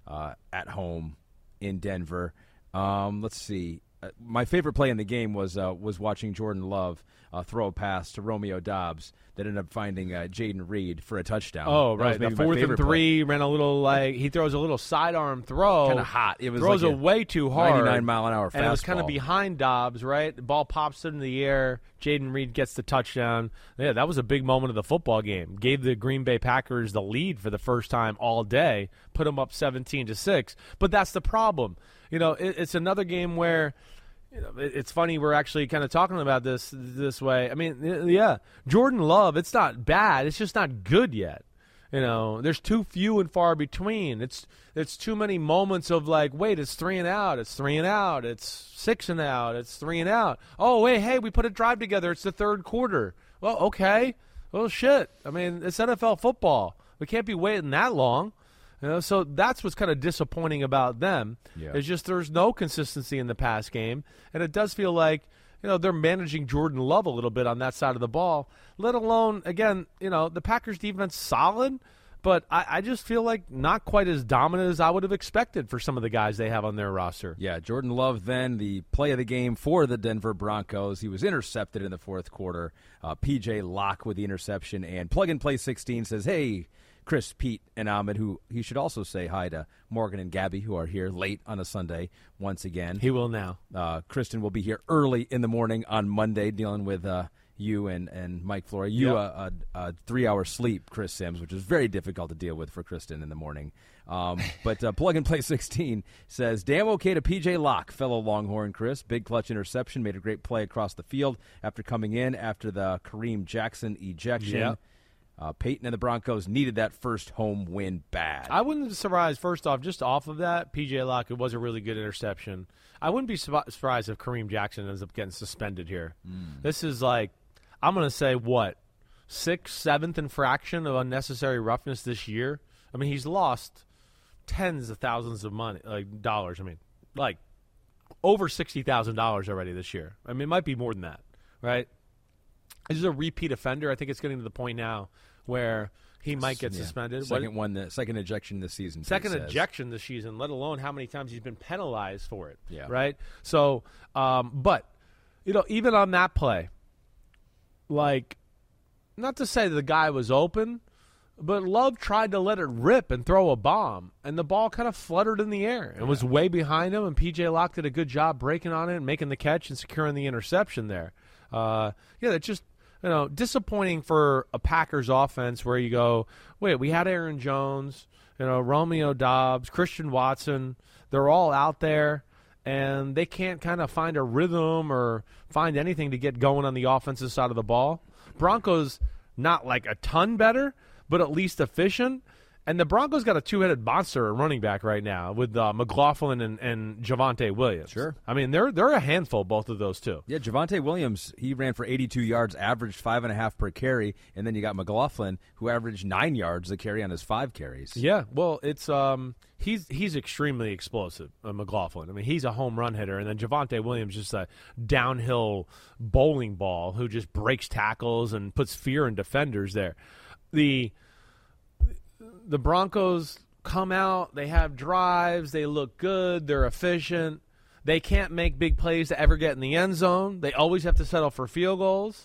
at home in Denver. Let's see. My favorite play in the game was watching Jordan Love throw a pass to Romeo Doubs that ended up finding Jaden Reed for a touchdown. Oh, right. The 4th and 3 ran a little he throws a little sidearm throw. Kind of hot. It was throws like it way too hard. 99-mile-an-hour fastball. And it was kind of behind Doubs, right? The ball pops in the air. Jaden Reed gets the touchdown. Yeah, that was a big moment of the football game. Gave the Green Bay Packers the lead for the first time all day. Put them up 17-6. But that's the problem. It's another game where it's funny we're actually kind of talking about this way. I mean, yeah, Jordan Love, it's not bad. It's just not good yet. There's too few and far between. It's too many moments of wait, it's 3 and out. It's 3 and out. It's 6 and out. It's 3 and out. Oh, wait, hey, we put a drive together. It's the third quarter. Well, okay. Well, shit. I mean, it's NFL football. We can't be waiting that long. So that's what's kind of disappointing about them. Yeah. It's just there's no consistency in the pass game, and it does feel like they're managing Jordan Love a little bit on that side of the ball. Let alone, again, the Packers defense solid, but I just feel like not quite as dominant as I would have expected for some of the guys they have on their roster. Yeah, Jordan Love then the play of the game for the Denver Broncos. He was intercepted in the fourth quarter. P.J. Locke with the interception, and Plug and Play 16 says, hey, Chris, Pete, and Ahmed, who he should also say hi to Morgan and Gabby, who are here late on a Sunday once again. He will now. Kristen will be here early in the morning on Monday dealing with you and Mike Flora. You a 3-hour sleep, Chris Sims, which is very difficult to deal with for Kristen in the morning. But Plug and Play 16 says, damn okay to P.J. Locke, fellow Longhorn Chris. Big clutch interception, made a great play across the field after coming in after the Kareem Jackson ejection. Yep. Peyton and the Broncos needed that first home win bad. I wouldn't be surprised, first off, just off of that, P.J. Locke, it was a really good interception. I wouldn't be surprised if Kareem Jackson ends up getting suspended here. This is I'm going to say, 6th, 7th infraction of unnecessary roughness this year. I mean, he's lost tens of thousands of dollars. I mean, over $60,000 already this year. I mean, it might be more than that, right? He's a repeat offender. I think it's getting to the point now where he might get suspended. Second ejection this season. Second ejection this season, let alone how many times he's been penalized for it. Yeah. Right? So, but, even on that play, not to say the guy was open, but Love tried to let it rip and throw a bomb, and the ball kind of fluttered in the air and was way behind him, and P.J. Locke did a good job breaking on it and making the catch and securing the interception there. It's just, disappointing for a Packers offense where you go, wait, we had Aaron Jones, Romeo Doubs, Christian Watson. They're all out there, and they can't kind of find a rhythm or find anything to get going on the offensive side of the ball. Broncos, not a ton better, but at least efficient. And the Broncos got a two-headed monster running back right now with McLaughlin and Javonte Williams. Sure. I mean, they're a handful, both of those two. Yeah, Javonte Williams, he ran for 82 yards, averaged 5.5 per carry, and then you got McLaughlin, who averaged 9 yards a carry on his 5 carries. Yeah, well, it's he's extremely explosive, McLaughlin. I mean, he's a home run hitter, and then Javonte Williams just a downhill bowling ball who just breaks tackles and puts fear in defenders there. The Broncos come out, they have drives, they look good, they're efficient. They can't make big plays to ever get in the end zone. They always have to settle for field goals.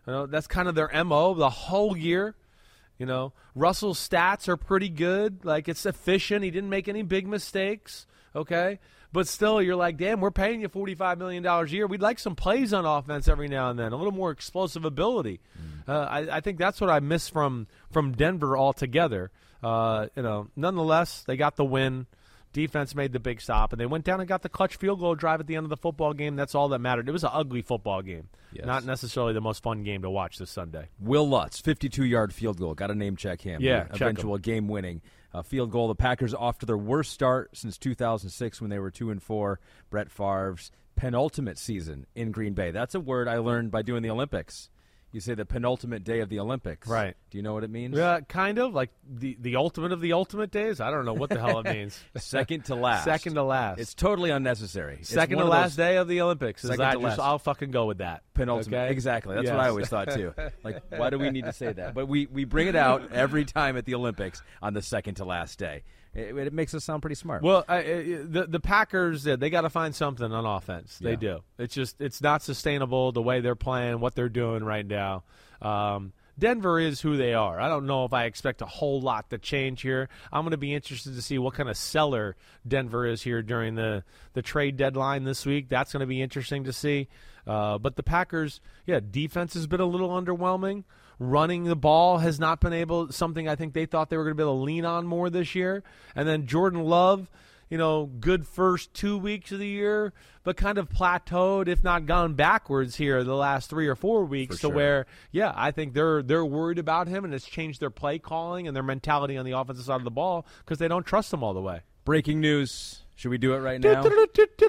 That's kind of their MO the whole year. Russell's stats are pretty good. Like, it's efficient. He didn't make any big mistakes, okay? But still, you're like, damn, we're paying you $45 million a year. We'd like some plays on offense every now and then, a little more explosive ability. I think that's what I miss from Denver altogether. Nonetheless, they got the win. Defense made the big stop, and they went down and got the clutch field goal drive at the end of the football game. That's all that mattered. It was an ugly football game, not necessarily the most fun game to watch this Sunday. Will Lutz, 52-yard field goal. Got to name check him. Yeah, eventual game-winning field goal. The Packers off to their worst start since 2006 when they were 2-4. Brett Favre's penultimate season in Green Bay. That's a word I learned by doing the Olympics. You say the penultimate day of the Olympics. Right. Do you know what it means? Yeah, kind of. Like the ultimate of the ultimate days? I don't know what the hell it means. Second to last. Second to last. It's totally unnecessary. Second to last day of the Olympics. I'll fucking go with that. Penultimate. Okay? Exactly. That's what I always thought, too. Like, why do we need to say that? But we bring it out every time at the Olympics on the second to last day. It makes us sound pretty smart. Well, the Packers, they got to find something on offense. They do. It's not sustainable the way they're playing, what they're doing right now. Denver is who they are. I don't know if I expect a whole lot to change here. I'm going to be interested to see what kind of seller Denver is here during the trade deadline this week. That's going to be interesting to see. But the Packers, defense has been a little underwhelming. Running the ball has not been something I think they thought they were going to be able to lean on more this year. And then Jordan Love, good first 2 weeks of the year, but kind of plateaued, if not gone backwards here the last 3 or 4 weeks where, I think they're worried about him, and it's changed their play calling and their mentality on the offensive side of the ball because they don't trust him all the way. Breaking news. Should we do it right now? The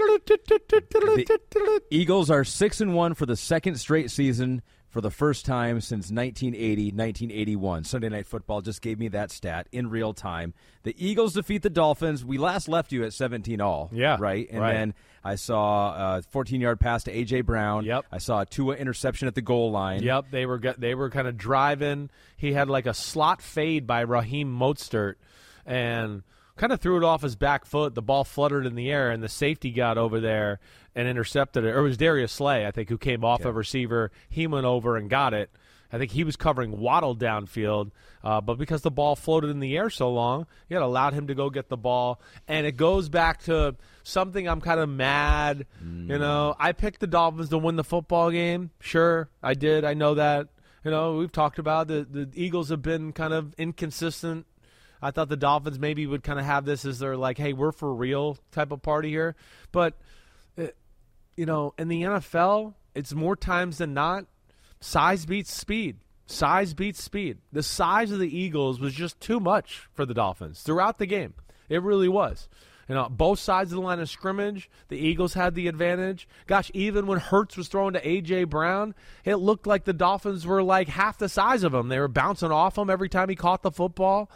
Eagles are 6-1 for the second straight season for the first time since 1980-1981. Sunday Night Football just gave me that stat in real time. The Eagles defeat the Dolphins. We last left you at 17-all. Yeah. Right? And then I saw a 14-yard pass to A.J. Brown. Yep. I saw a Tua interception at the goal line. Yep. They were kind of driving. He had like a slot fade by Raheem Mostert and kind of threw it off his back foot. The ball fluttered in the air, and the safety got over there and intercepted it. Or it was Darius Slay, I think, who came off a receiver. He went over and got it. I think he was covering Waddle downfield, but because the ball floated in the air so long, it allowed him to go get the ball. And it goes back to something I'm kind of mad. I picked the Dolphins to win the football game. Sure, I did. I know that. We've talked about the Eagles have been kind of inconsistent. I thought the Dolphins maybe would kind of have this as their, like, hey, we're for real type of party here. But, in the NFL, it's more times than not, size beats speed. Size beats speed. The size of the Eagles was just too much for the Dolphins throughout the game. It really was. Both sides of the line of scrimmage, the Eagles had the advantage. Gosh, even when Hurts was throwing to A.J. Brown, it looked like the Dolphins were like half the size of him. They were bouncing off him every time he caught the football.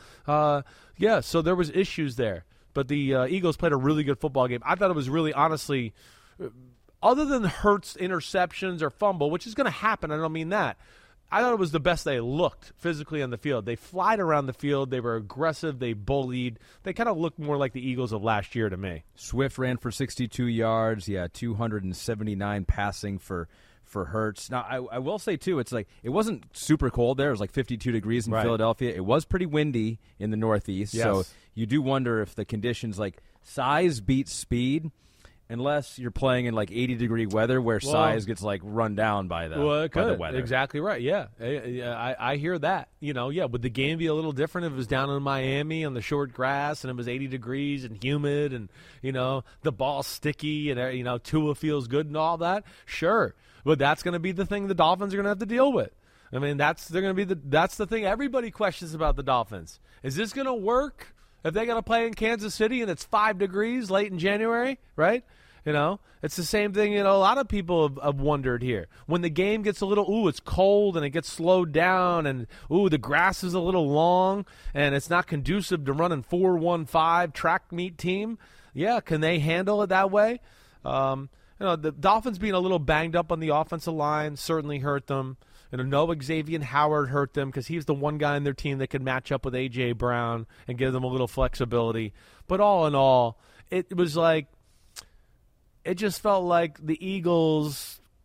So there was issues there. But the Eagles played a really good football game. I thought it was really, honestly, other than Hurts interceptions or fumble, which is going to happen, I don't mean that. I thought it was the best they looked physically on the field. They flied around the field. They were aggressive. They bullied. They kind of looked more like the Eagles of last year to me. Swift ran for 62 yards. 279 passing for Hurts. Now, I will say, too, it's like it wasn't super cold there. It was like 52 degrees in Philadelphia. It was pretty windy in the Northeast. Yes. So you do wonder if the conditions, like size beats speed. Unless you're playing in like 80-degree weather where size gets like run down by the weather. Exactly right. Yeah, I hear that. Would the game be a little different if it was down in Miami on the short grass and it was 80 degrees and humid and the ball's sticky and Tua feels good and all that? Sure, but that's going to be the thing the Dolphins are going to have to deal with. I mean, that's the thing everybody questions about the Dolphins. Is this going to work if they got to play in Kansas City and it's 5 degrees late in January? Right. It's the same thing, a lot of people have wondered here. When the game gets a little, it's cold and it gets slowed down and, the grass is a little long and it's not conducive to running 4-1-5 track meet team. Yeah, can they handle it that way? The Dolphins being a little banged up on the offensive line certainly hurt them. No Xavier Howard hurt them because he's the one guy in their team that could match up with A.J. Brown and give them a little flexibility. But all in all, it was like, it just felt like the Eagles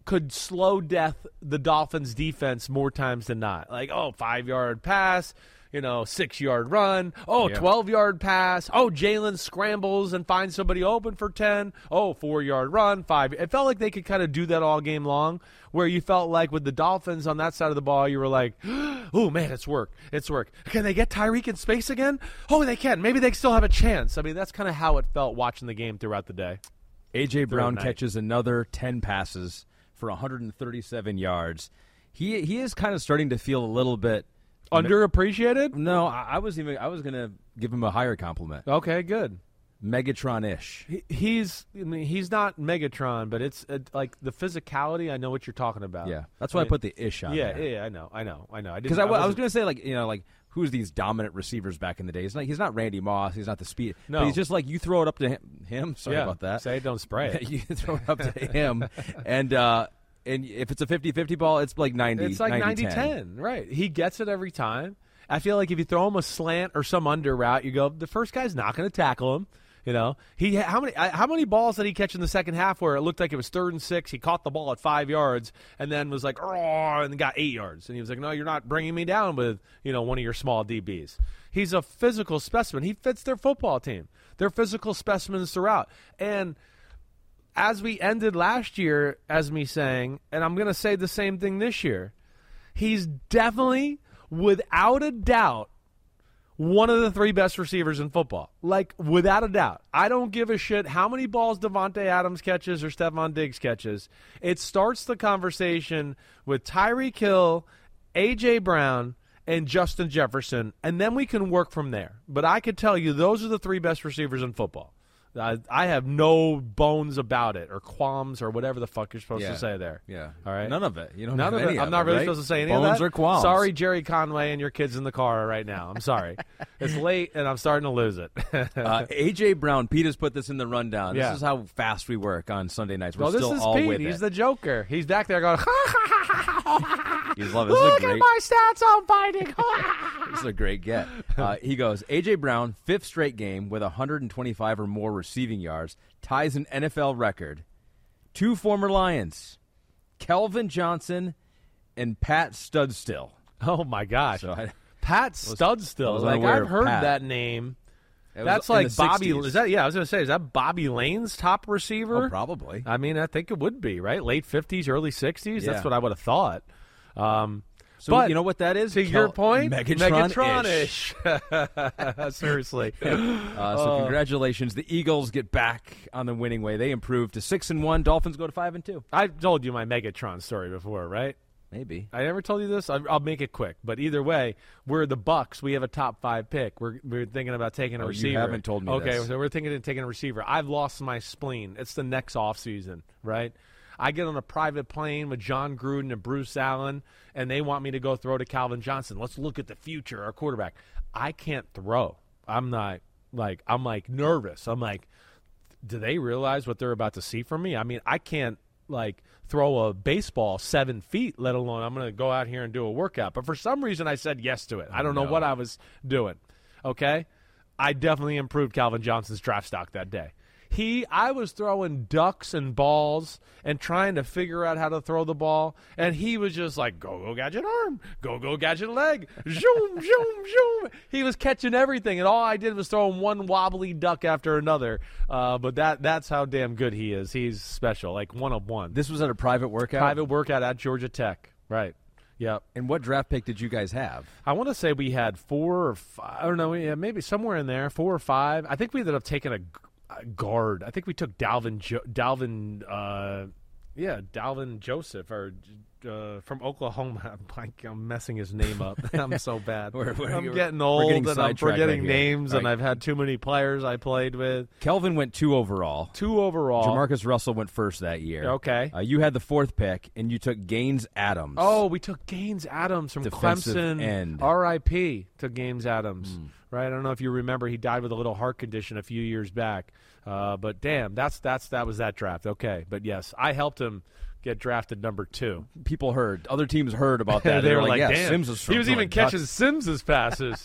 could slow death the Dolphins' defense more times than not. Like, 5-yard pass, 6-yard run, 12-yard pass, Jalen scrambles and finds somebody open for 10, 4-yard run, 5. It felt like they could kind of do that all game long, where you felt like with the Dolphins on that side of the ball, you were like, oh, man, it's work. Can they get Tyreek in space again? Oh, they can. Maybe they still have a chance. I mean, that's kind of how it felt watching the game throughout the day. A.J. Brown catches another 10 passes for 137 yards. He is kind of starting to feel a little bit underappreciated? No, I was going to give him a higher compliment. Okay, good. Megatron-ish. He's not Megatron, but it's like the physicality. I know what you're talking about. Yeah, that's why I put the ish on there. Yeah, I know. Because I was going to say, like who's these dominant receivers back in the day? He's not Randy Moss. He's not the speed. No. But he's just like, you throw it up to him. Sorry about that. Say don't spray it. You throw it up to him, and if it's a 50-50 ball, it's like 90. It's like 90-10. Right. He gets it every time. I feel like if you throw him a slant or some under route, you go, the first guy's not going to tackle him. How many balls did he catch in the second half where it looked like it was 3rd and 6? He caught the ball at 5 yards and then was like, and got 8 yards. And he was like, no, you're not bringing me down with, one of your small DBs. He's a physical specimen. He fits their football team. They're physical specimens throughout. And as we ended last year, as me saying, and I'm going to say the same thing this year, he's definitely, without a doubt, one of the 3 best receivers in football. Like, without a doubt. I don't give a shit how many balls Devontae Adams catches or Stephon Diggs catches. It starts the conversation with Tyreek Hill, A.J. Brown, and Justin Jefferson, and then we can work from there. But I could tell you those are the 3 best receivers in football. I have no bones about it or qualms or whatever the fuck you're supposed to say there. Yeah. All right? None of it. You don't None have of any it. I'm not really right? supposed to say any bones of that. Bones or qualms. Sorry, Jerry Conway and your kids in the car right now. I'm sorry. It's late and I'm starting to lose it. A.J. Brown, Pete has put this in the rundown. Yeah. This is how fast we work on Sunday nights. We're this still is all Pete. with He's it. the Joker. He's back there going, He's loving look at my stats I'm fighting. This is a great get. He goes, A.J. Brown, 5th straight game with 125 or more receiving yards, ties an NFL record. 2 former Lions, Kelvin Johnson and Pat Studstill. Oh, my gosh. So Pat Studstill. Like, unaware I've of heard Pat. that name. It was That's in like the Bobby. 60s. Is that? Yeah, I was going to say, is that Bobby Lane's top receiver? Oh, probably. I mean, I think it would be, right? Late 50s, early 60s. Yeah. That's what I would have thought. So but you know what that is? To your point, Megatron-ish. Megatron-ish. Seriously. So congratulations. The Eagles get back on the winning way. They improve to 6-1. Dolphins go to 5-2. I've told you my Megatron story before, right? Maybe. I never told you this. I'll make it quick. But either way, we're the Bucks. We have a top 5 pick. We're thinking about taking a receiver. You haven't told me Okay, this. so we're thinking of taking a receiver. I've lost my spleen. It's the next offseason, right? I get on a private plane with John Gruden and Bruce Allen, and they want me to go throw to Calvin Johnson. Let's look at the future, our quarterback. I can't throw. I'm nervous. I'm like, do they realize what they're about to see from me? I mean, I can't throw a baseball 7 feet, let alone I'm going to go out here and do a workout. But for some reason, I said yes to it. I don't know what I was doing. Okay, I definitely improved Calvin Johnson's draft stock that day. I was throwing ducks and balls and trying to figure out how to throw the ball, and he was just like, go, gadget arm, go, gadget leg, zoom, zoom, zoom. He was catching everything, and all I did was throw him one wobbly duck after another. But that's how damn good he is. He's special, like one of one. This was at a private workout? Private workout at Georgia Tech, right. Yep. And what draft pick did you guys have? I want to say we had 4 or 5. I don't know, maybe somewhere in there, 4 or 5. I think we ended up taking a guard. I think we took Dalvin Joseph from Oklahoma. I'm messing his name up. I'm so bad. I'm getting old and I'm forgetting names, and I've had too many players I played with. Kelvin went 2 overall. Jamarcus Russell went first that year. Okay. You had the 4th pick, and you took Gaines Adams. Oh, we took Gaines Adams from Defensive Clemson. end. R.I.P. to Gaines Adams. Right? I don't know if you remember, he died with a little heart condition a few years back. But damn, that was that draft. Okay, but yes, I helped him get drafted number 2. People heard. Other teams heard about that. They were like, yeah, damn. Sims was He was even catching Sims's passes.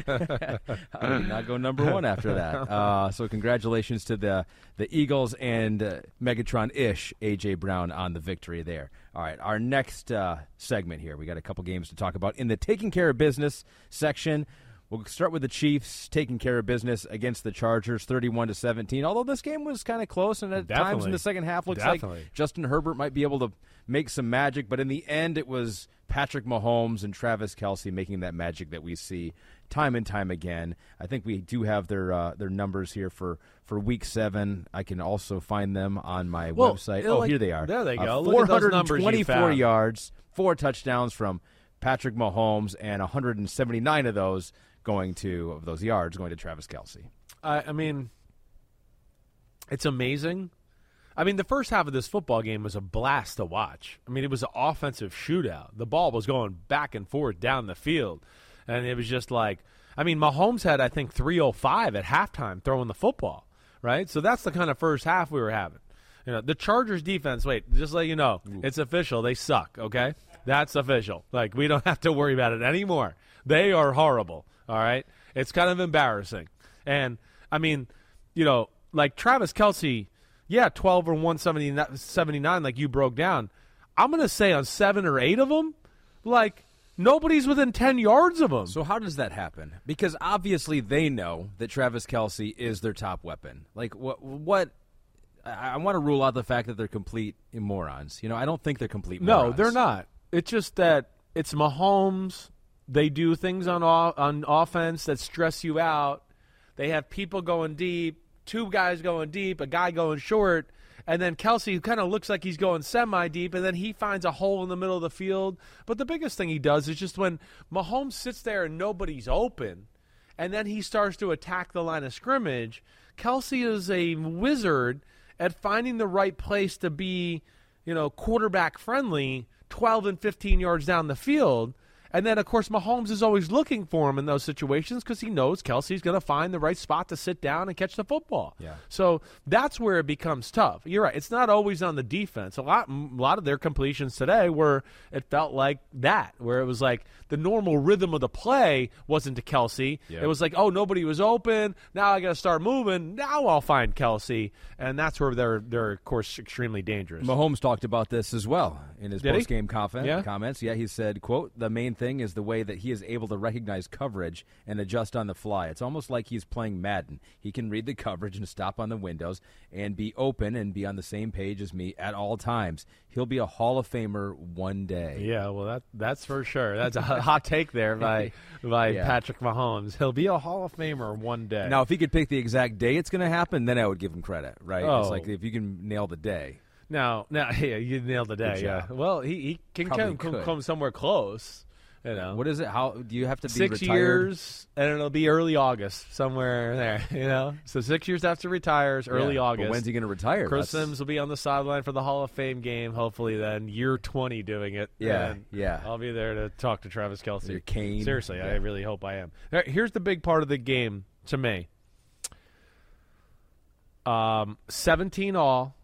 I did not go number 1 after that. So congratulations to the Eagles and Megatron-ish A.J. Brown on the victory there. All right, our next segment here. We got a couple games to talk about in the taking care of business section. We'll start with the Chiefs taking care of business against the Chargers, 31-17. Although this game was kind of close, and at times in the second half looks like Justin Herbert might be able to make some magic. But in the end, it was Patrick Mahomes and Travis Kelce making that magic that we see time and time again. I think we do have their numbers here for Week 7. I can also find them on my website. Oh, here they are. There they go. 424 yards, 4 touchdowns from Patrick Mahomes, and 179 of those yards going to Travis Kelce. I mean, it's amazing. I mean, the first half of this football game was a blast to watch. I mean, it was an offensive shootout. The ball was going back and forth down the field, and it was just like, I mean, Mahomes had, I think, 305 at halftime throwing the football, right? So that's the kind of first half we were having. You know, the Chargers defense, just to let you know, it's official. They suck, okay? That's official. Like, we don't have to worry about it anymore. They are horrible. All right? It's kind of embarrassing. And, I mean, you know, like Travis Kelce, 12 or 179 like you broke down. I'm going to say on 7 or 8 of them, like, nobody's within 10 yards of him. So how does that happen? Because obviously they know that Travis Kelce is their top weapon. Like, what I want to rule out the fact that they're complete morons. You know, I don't think they're complete morons. No, they're not. It's just that it's Mahomes. They do things on offense that stress you out. They have people going deep, 2 guys going deep, a guy going short, and then Kelce kind of looks like he's going semi-deep, and then he finds a hole in the middle of the field. But the biggest thing he does is just when Mahomes sits there and nobody's open, and then he starts to attack the line of scrimmage, Kelce is a wizard at finding the right place to be, you know, quarterback friendly 12 and 15 yards down the field. And then, of course, Mahomes is always looking for him in those situations because he knows Kelce's going to find the right spot to sit down and catch the football. Yeah. So that's where it becomes tough. You're right. It's not always on the defense. A lot of their completions today were, it felt like that, where it was like the normal rhythm of the play wasn't to Kelce. Yep. It was like, oh, nobody was open. Now I got to start moving. Now I'll find Kelce. And that's where they're, of course, extremely dangerous. Mahomes talked about this as well in his post-game comments. Yeah, he said, quote, "The main thing is the way that he is able to recognize coverage and adjust on the fly. It's almost like he's playing Madden. He can read the coverage and stop on the windows and be open and be on the same page as me at all times. He'll be a Hall of Famer one day." Yeah, well, that's for sure. That's a hot take there by Patrick Mahomes. He'll be a Hall of Famer one day. Now, if he could pick the exact day it's going to happen, then I would give him credit, right? Oh. It's like if you can nail the day. Now, yeah, you nailed the day. Yeah. Well, he can come somewhere close. You know, what is it? How do you have to be 6 retired? years, and it'll be early August somewhere there. You know, so 6 years after retires, early August. But when's he going to retire? Chris Sims will be on the sideline for the Hall of Fame game. Hopefully, then year 20 doing it. Yeah, and I'll be there to talk to Travis Kelce. Your cane. Seriously, I really hope I am. Here's the big part of the game to me. 17 all.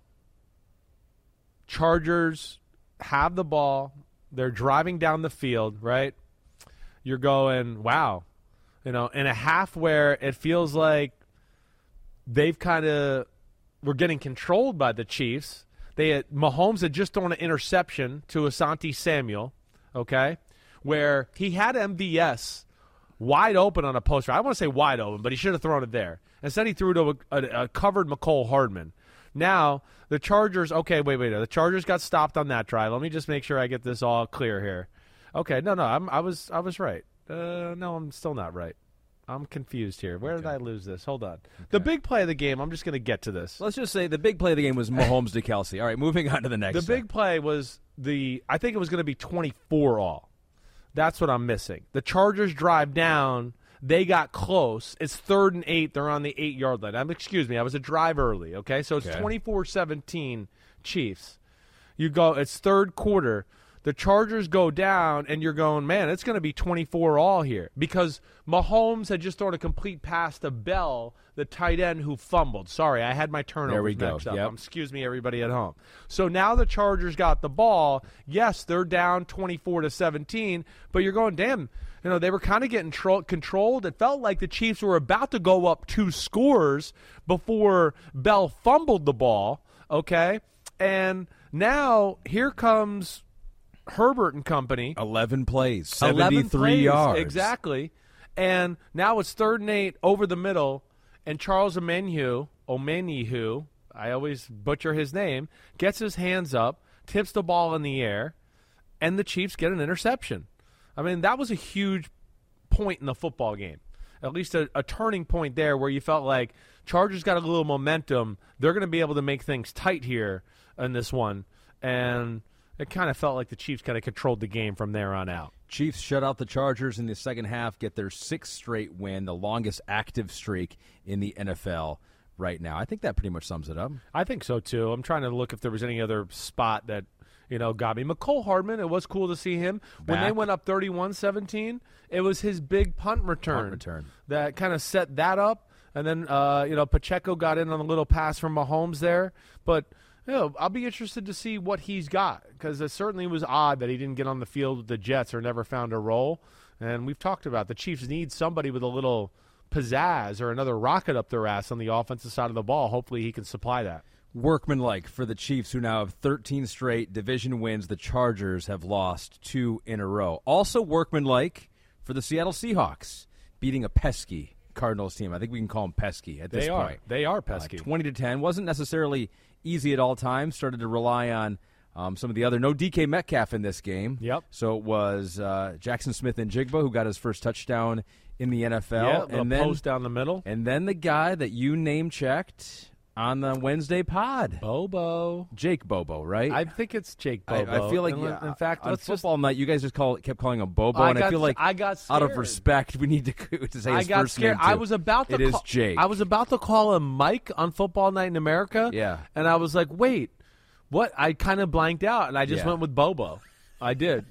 Chargers have the ball. They're driving down the field, right? You're going, wow. You know, in a half where it feels like we're getting controlled by the Chiefs. Mahomes had just thrown an interception to Asante Samuel, okay, where he had MVS wide open on a post route. I want to say wide open, but he should have thrown it there. Instead, he threw to a covered McCole Hardman. Now, the Chargers, okay, wait. The Chargers got stopped on that drive. Let me just make sure I get this all clear here. Okay, no, I was right. No, I'm still not right. I'm confused here. Where did I lose this? Hold on. Okay. The big play of the game, I'm just going to get to this. Let's just say the big play of the game was Mahomes to Kelce. All right, moving on to the next. The big play was I think it was going to be 24 all. That's what I'm missing. The Chargers drive down. They got close. It's 3rd and 8. They're on the 8-yard line. Excuse me. I was a drive early, okay? So it's 24-17 Chiefs. You go. It's third quarter. the Chargers go down, and you're going, man, it's going to be 24-all here because Mahomes had just thrown a complete pass to Bell, the tight end who fumbled. Sorry, I had my turnovers mixed up. Yep. Excuse me, everybody at home. So now the Chargers got the ball. Yes, they're down 24-17, but you're going, damn, they were kind of getting controlled. It felt like the Chiefs were about to go up 2 scores before Bell fumbled the ball, okay? And now here comes Herbert and company. 11 plays, 73 yards. Exactly. And now it's 3rd and 8 over the middle, and Charles Omenihu, I always butcher his name, gets his hands up, tips the ball in the air, and the Chiefs get an interception. I mean, that was a huge point in the football game, at least a turning point there where you felt like Chargers got a little momentum. They're going to be able to make things tight here in this one, and it kind of felt like the Chiefs kind of controlled the game from there on out. Chiefs shut out the Chargers in the second half, get their 6th straight win, the longest active streak in the NFL right now. I think that pretty much sums it up. I think so, too. I'm trying to look if there was any other spot that got me. McCole Hardman, it was cool to see him. When they went up 31-17, it was his big punt return that kind of set that up. And then, Pacheco got in on a little pass from Mahomes there. But, I'll be interested to see what he's got because it certainly was odd that he didn't get on the field with the Jets or never found a role. And we've talked about the Chiefs need somebody with a little pizzazz or another rocket up their ass on the offensive side of the ball. Hopefully he can supply that. Workmanlike for the Chiefs, who now have 13 straight division wins. The Chargers have lost 2 in a row. Also workmanlike for the Seattle Seahawks, beating a pesky Cardinals team. I think we can call them pesky at this point. They are pesky. 20-10. Wasn't necessarily easy at all times. Started to rely on some of the other. No DK Metcalf in this game. Yep. So it was Jackson Smith-Njigba who got his first touchdown in the NFL. Yeah, and then post down the middle. And then the guy that you name-checked on the Wednesday pod. Bobo. Jake Bobo, right? I think it's Jake Bobo. I feel like, in fact, on football night, you guys just kept calling him Bobo, and I feel like I got scared. out of respect, we need to say his first name, too. I was about to is Jake. I was about to call him Mike on Football Night in America. Yeah. And I was like, wait, what? I kind of blanked out, and I just went with Bobo. I did.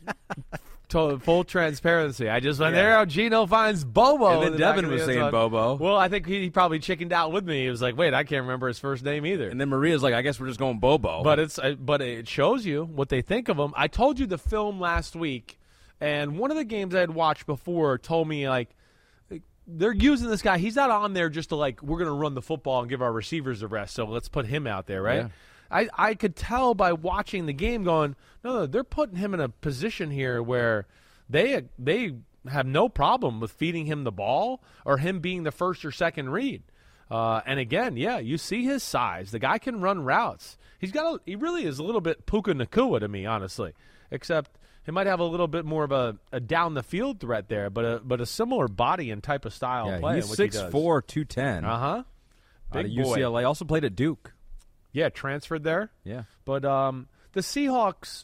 Full transparency. I just went there. Gino finds Bobo. And then Devin was saying Bobo. Well, I think he probably chickened out with me. He was like, wait, I can't remember his first name either. And then Maria's like, I guess we're just going Bobo. But it shows you what they think of him. I told you the film last week, and one of the games I had watched before told me, like, they're using this guy. He's not on there just to, like, we're going to run the football and give our receivers a rest, so let's put him out there, right? Yeah. I could tell by watching the game going, no, they're putting him in a position here where they have no problem with feeding him the ball or him being the first or second read. And again, you see his size. The guy can run routes. He really is a little bit Puka Nacua to me, honestly, except he might have a little bit more of a down the field threat there, but a similar body and type of style of play. He's 6'4", 210. Big out of boy. UCLA. Also played at Duke. Yeah, transferred there. Yeah. But the Seahawks,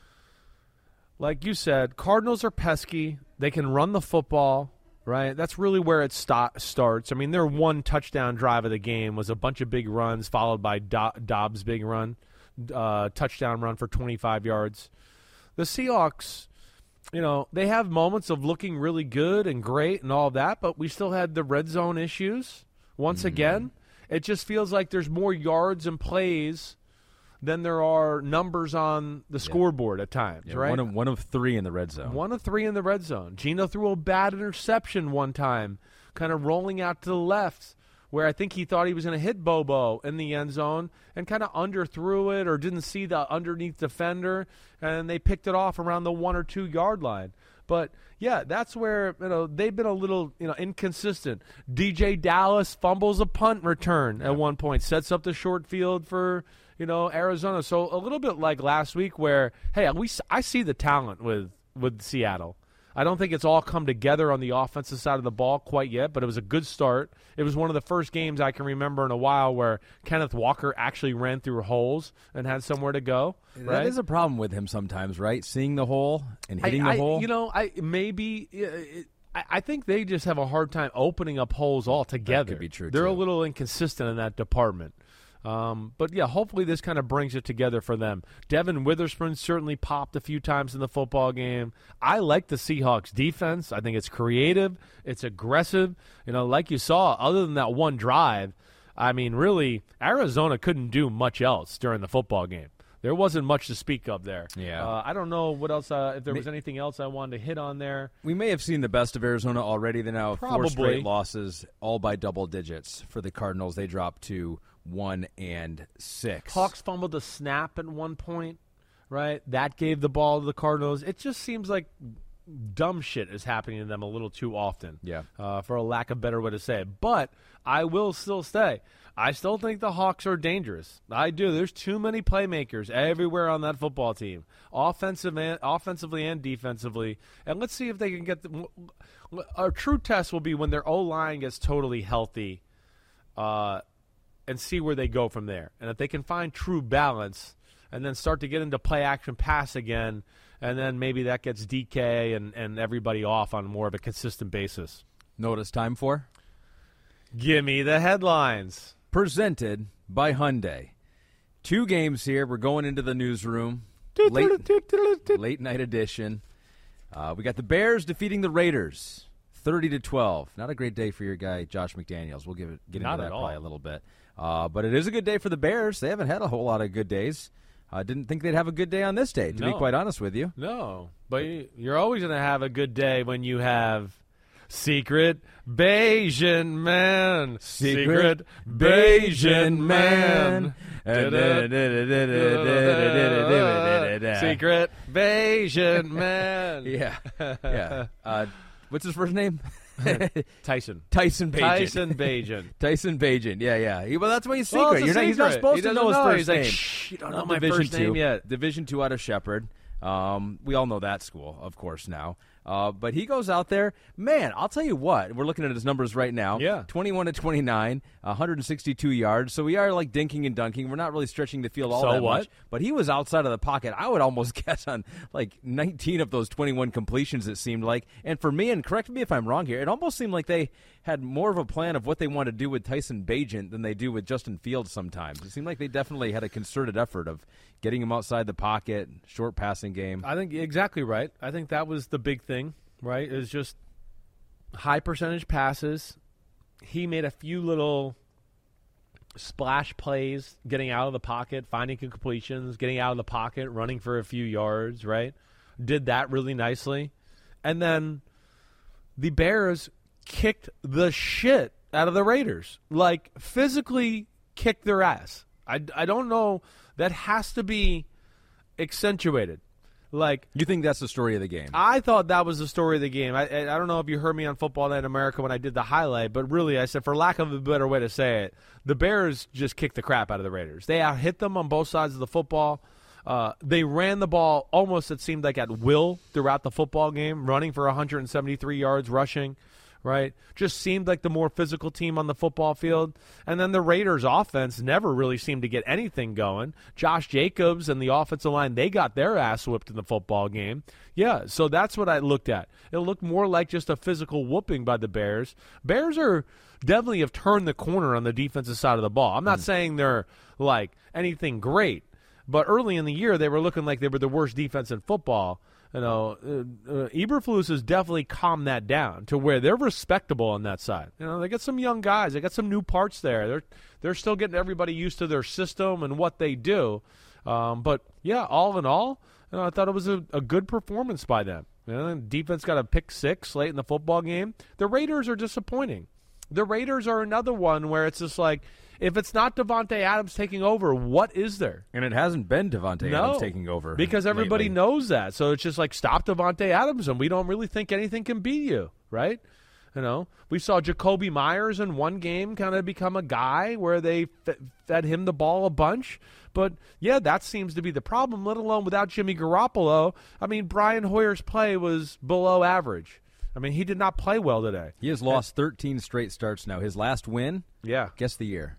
like you said, Cardinals are pesky. They can run the football, right? That's really where it starts. I mean, their one touchdown drive of the game was a bunch of big runs followed by Dobbs' big run, touchdown run for 25 yards. The Seahawks, they have moments of looking really good and great and all that, but we still had the red zone issues once again. It just feels like there's more yards and plays than there are numbers on the scoreboard at times, right? One of 3 in the red zone. 1 of 3 in the red zone. Gino threw a bad interception one time, kind of rolling out to the left, where I think he thought he was going to hit Bobo in the end zone and kind of underthrew it or didn't see the underneath defender, and they picked it off around the 1 or 2 yard line. But, yeah, that's where, they've been a little, inconsistent. DJ Dallas fumbles a punt return at one point, sets up the short field for, Arizona. So a little bit like last week where, hey, I see the talent with Seattle. I don't think it's all come together on the offensive side of the ball quite yet, but it was a good start. It was one of the first games I can remember in a while where Kenneth Walker actually ran through holes and had somewhere to go. That is a problem with him sometimes, right? Seeing the hole and hitting the hole. I think they just have a hard time opening up holes altogether. That could be true, They're too. a little inconsistent in that department. But, yeah, hopefully this kind of brings it together for them. Devin Witherspoon certainly popped a few times in the football game. I like the Seahawks defense. I think it's creative. It's aggressive. Like you saw, other than that one drive, I mean, really, Arizona couldn't do much else during the football game. There wasn't much to speak of there. Yeah. I don't know what else, if there was anything else I wanted to hit on there. We may have seen the best of Arizona already. They now have 4 straight losses, all by double digits. For the Cardinals, they dropped to 1-6. Hawks fumbled a snap at one point, right? That gave the ball to the Cardinals. It just seems like dumb shit is happening to them a little too often. Yeah. For a lack of better way to say it. But I will still say, I still think the Hawks are dangerous. I do. There's too many playmakers everywhere on that football team, offensively and defensively. And let's see if they can get a true test will be when their O-line gets totally healthy, and see where they go from there. And if they can find true balance and then start to get into play action pass again, and then maybe that gets DK and everybody off on more of a consistent basis. Know what it's time for? Give me the headlines. Presented by Hyundai. 2 games here. We're going into the newsroom. Late night edition. We got the Bears defeating the Raiders 30-12. Not a great day for your guy, Josh McDaniels. We'll get into that probably a little bit. But it is a good day for the Bears. They haven't had a whole lot of good days. I didn't think they'd have a good day on this day, to be quite honest with you. No, but you're always going to have a good day when you have Secret Bayesian Man. Secret Bayesian Man. Secret Bayesian Man. Yeah. What's his first name? Tyson Bagent. Tyson Bagent. Yeah. Well, that's why he's secret. He's not supposed to know his first name. Like, shh, you don't know my first name yet. Division II out of Shepherd. We all know that school, of course, now. But he goes out there. Man, I'll tell you what. We're looking at his numbers right now. Yeah. 21-29, 162 yards. So we are like dinking and dunking. We're not really stretching the field all that much. But he was outside of the pocket. I would almost guess on like 19 of those 21 completions, it seemed like. And for me, and correct me if I'm wrong here, it almost seemed like they had more of a plan of what they want to do with Tyson Bagent than they do with Justin Fields sometimes. It seemed like they definitely had a concerted effort of getting him outside the pocket, short passing game. I think exactly right. I think that was the big thing, right? It was just high percentage passes. He made a few little splash plays, getting out of the pocket, finding completions, getting out of the pocket, running for a few yards, right? Did that really nicely. And then the Bears kicked the shit out of the Raiders. Like, physically kicked their ass. I don't know. That has to be accentuated. Like, you think that's the story of the game? I thought that was the story of the game. I don't know if you heard me on Football Night in America when I did the highlight, but really I said, for lack of a better way to say it, the Bears just kicked the crap out of the Raiders. They out-hit them on both sides of the football. They ran the ball almost, it seemed like, at will throughout the football game, running for 173 yards rushing. Right? Just seemed like the more physical team on the football field. And then the Raiders' offense never really seemed to get anything going. Josh Jacobs and the offensive line, they got their ass whipped in the football game. Yeah, so that's what I looked at. It looked more like just a physical whooping by the Bears. Bears are definitely have turned the corner on the defensive side of the ball. I'm not saying they're like anything great, but early in the year they were looking like they were the worst defense in football. You know, Eberflus has definitely calmed that down to where they're respectable on that side. You know, they got some young guys. They got some new parts there. They're still getting everybody used to their system and what they do. But, yeah, all in all, I thought it was a good performance by them. You know, defense got a pick 6 late in the football game. The Raiders are disappointing. The Raiders are another one where it's just like, if it's not Davante Adams taking over, what is there? And it hasn't been Davante Adams taking over. Because everybody lately knows that. So it's just like, stop Davante Adams, and we don't really think anything can beat you, right? You know, we saw Jacoby Myers in one game kind of become a guy where they fed him the ball a bunch. But, yeah, that seems to be the problem, let alone without Jimmy Garoppolo. I mean, Brian Hoyer's play was below average. I mean, he did not play well today. He has lost 13 straight starts now. His last win? Yeah. Guess the year.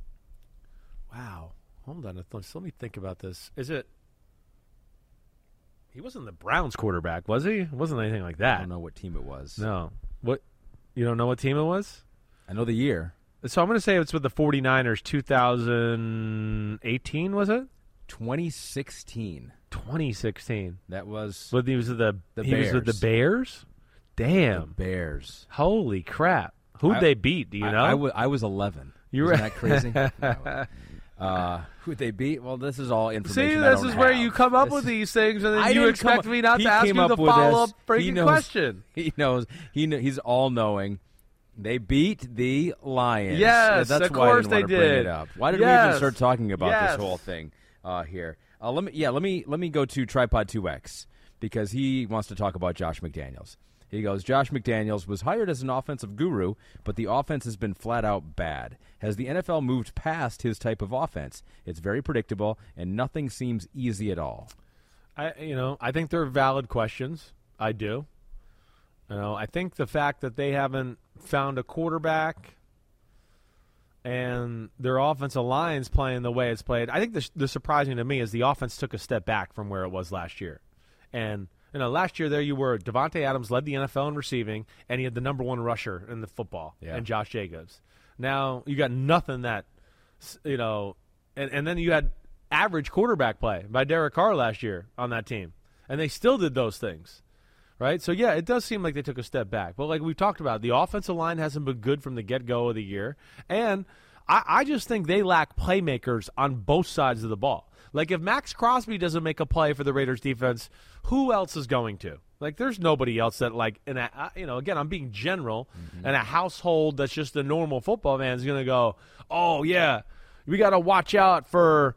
Wow. Hold on. Let me think about this. Is it – he wasn't the Browns quarterback, was he? It wasn't anything like that. I don't know what team it was. No. What? You don't know what team it was? I know the year. So I'm going to say it's with the 49ers 2018, was it? 2016. 2016. That was But he was with the Bears? Damn. The Bears. Holy crap. Who'd they beat? Do you know? I was 11. You were Isn't that crazy? Who'd they beat? Well, this is all information. See, I this don't is where have. you come up with these things, and I then you didn't expect come- me not he to ask came you the up with follow-up this. freaking He knows- question. He knows. He's all knowing. They beat the Lions. Yes, that's of why course I didn't want they to bring did. it up. Why did we Yes. even start talking about Yes. this whole thing here? Let me go to Tripod 2X because he wants to talk about Josh McDaniels. He goes, Josh McDaniels was hired as an offensive guru, but the offense has been flat out bad. Has the NFL moved past his type of offense? It's very predictable, and nothing seems easy at all. I think they're valid questions. I do. I think the fact that they haven't found a quarterback and their offensive line's playing the way it's played, I think the surprising to me is the offense took a step back from where it was last year. And last year there you were, Devontae Adams led the NFL in receiving, and he had the number one rusher in the football, and Josh Jacobs. Now you got nothing that, and then you had average quarterback play by Derek Carr last year on that team, and they still did those things. Right? So, yeah, it does seem like they took a step back. But like we've talked about, the offensive line hasn't been good from the get-go of the year. And I just think they lack playmakers on both sides of the ball. Like, if Max Crosby doesn't make a play for the Raiders defense, who else is going to? Like, there's nobody else that, like, again, I'm being general, and a household that's just a normal football fan is going to go, oh, yeah, we got to watch out for,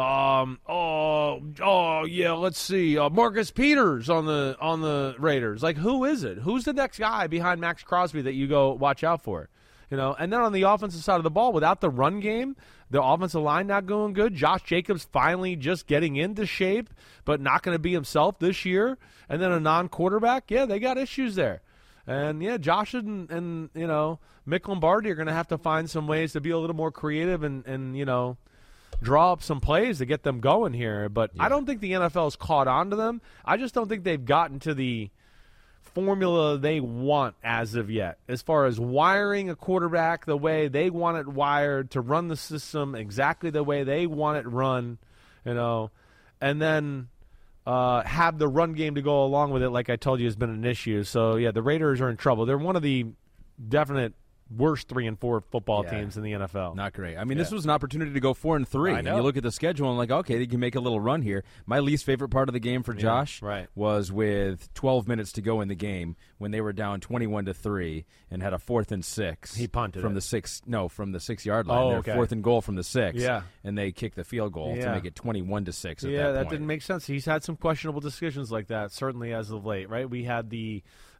let's see, Marcus Peters on the Raiders. Like, who is it? Who's the next guy behind Max Crosby that you go watch out for? And then on the offensive side of the ball, without the run game, the offensive line not going good. Josh Jacobs finally just getting into shape, but not going to be himself this year. And then a non-quarterback, they got issues there. And, Josh and Mick Lombardi are going to have to find some ways to be a little more creative and draw up some plays to get them going here. But I don't think the NFL's caught on to them. I just don't think they've gotten to the formula they want as of yet, as far as wiring a quarterback the way they want it wired, to run the system exactly the way they want it run, and then have the run game to go along with it, like I told you, has been an issue. So, the Raiders are in trouble. They're one of the definite worst 3 and 4 football teams in the NFL. Not great. I mean, this was an opportunity to go 4-3. And you look at the schedule and like, okay, they can make a little run here. My least favorite part of the game for Josh was with 12 minutes to go in the game when they were down 21-3 and had a 4th and 6. He punted from it. the 6-yard line. Oh, They're okay. 4th and goal from the 6. Yeah. And they kicked the field goal to make it 21-6 at that point. That didn't make sense. He's had some questionable decisions like that, certainly as of late, right? We had the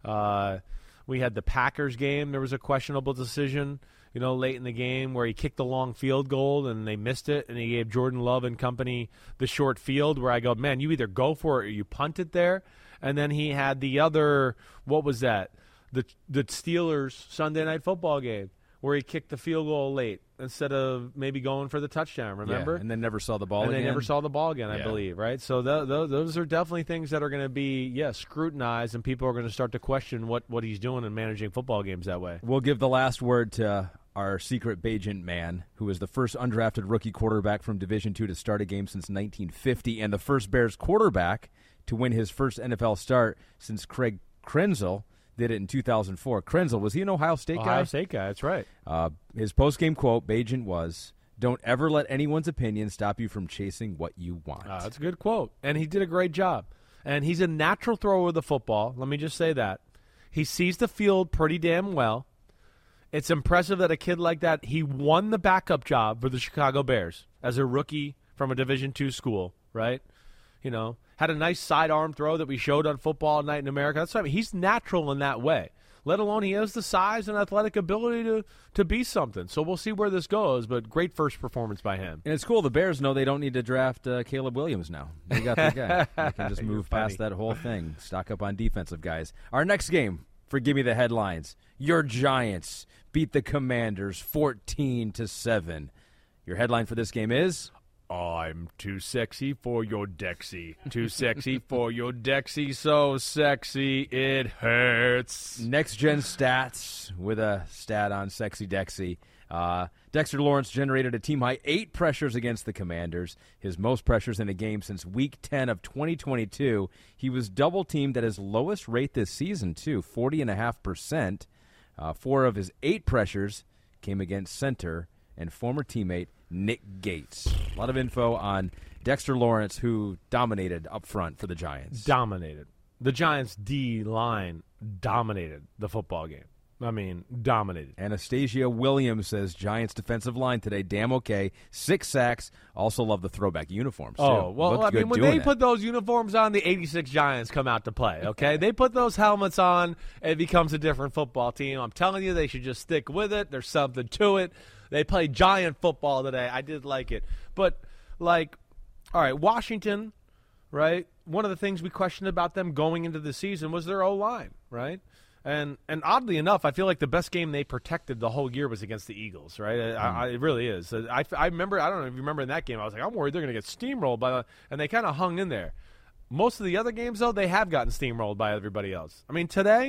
Packers game. There was a questionable decision, late in the game where he kicked the long field goal and they missed it, and he gave Jordan Love and company the short field where I go, man, you either go for it or you punt it there. And then he had the other, what was that? The Steelers Sunday Night Football game where he kicked the field goal late instead of maybe going for the touchdown, remember? Yeah, and then never saw the ball again. again. And they never saw the ball again, I believe, right? So those are definitely things that are going to be, scrutinized, and people are going to start to question what he's doing in managing football games that way. We'll give the last word to our secret Bajent man, who is the first undrafted rookie quarterback from Division II to start a game since 1950 and the first Bears quarterback to win his first NFL start since Craig Krenzel did it in 2004. Krenzel, was he an Ohio State guy? Ohio State guy, that's right. His post-game quote, Bajent, was, "Don't ever let anyone's opinion stop you from chasing what you want." That's a good quote, and he did a great job. And he's a natural thrower of the football. Let me just say that. He sees the field pretty damn well. It's impressive that a kid like that, he won the backup job for the Chicago Bears as a rookie from a Division II school, right? Had a nice sidearm throw that we showed on Football Night in America. That's what I mean. He's natural in that way, let alone he has the size and athletic ability to be something. So we'll see where this goes, but great first performance by him. And it's cool. The Bears know they don't need to draft Caleb Williams now. They got the guy. They can just move past that whole thing, stock up on defensive guys. Our next game, for Give Me the Headlines, your Giants beat the Commanders 14-7. Your headline for this game is... I'm too sexy for your Dexy. Too sexy for your Dexy. So sexy it hurts. Next Gen Stats with a stat on Sexy Dexy. Dexter Lawrence generated a team-high 8 pressures against the Commanders, his most pressures in a game since Week 10 of 2022. He was double-teamed at his lowest rate this season, too, 40.5%. 4 of his 8 pressures came against center and former teammate Nick Gates. A lot of info on Dexter Lawrence, who dominated up front for the Giants. Dominated. The Giants' D-line dominated the football game. I mean, dominated. Anastasia Williams says Giants defensive line today, damn okay. 6 sacks. Also love the throwback uniforms, too. Oh, well, Looked I mean, good when doing they it. put those uniforms on, the 86 Giants come out to play, okay? They put those helmets on, it becomes a different football team. I'm telling you, they should just stick with it. There's something to it. They play giant football today. I did like it. But, like, all right, Washington, right? One of the things we questioned about them going into the season was their O-line, right? And oddly enough, I feel like the best game they protected the whole year was against the Eagles, right? It really is. I remember, I don't know if you remember in that game, I was like, I'm worried they're going to get steamrolled and they kind of hung in there. Most of the other games, though, they have gotten steamrolled by everybody else. I mean, today,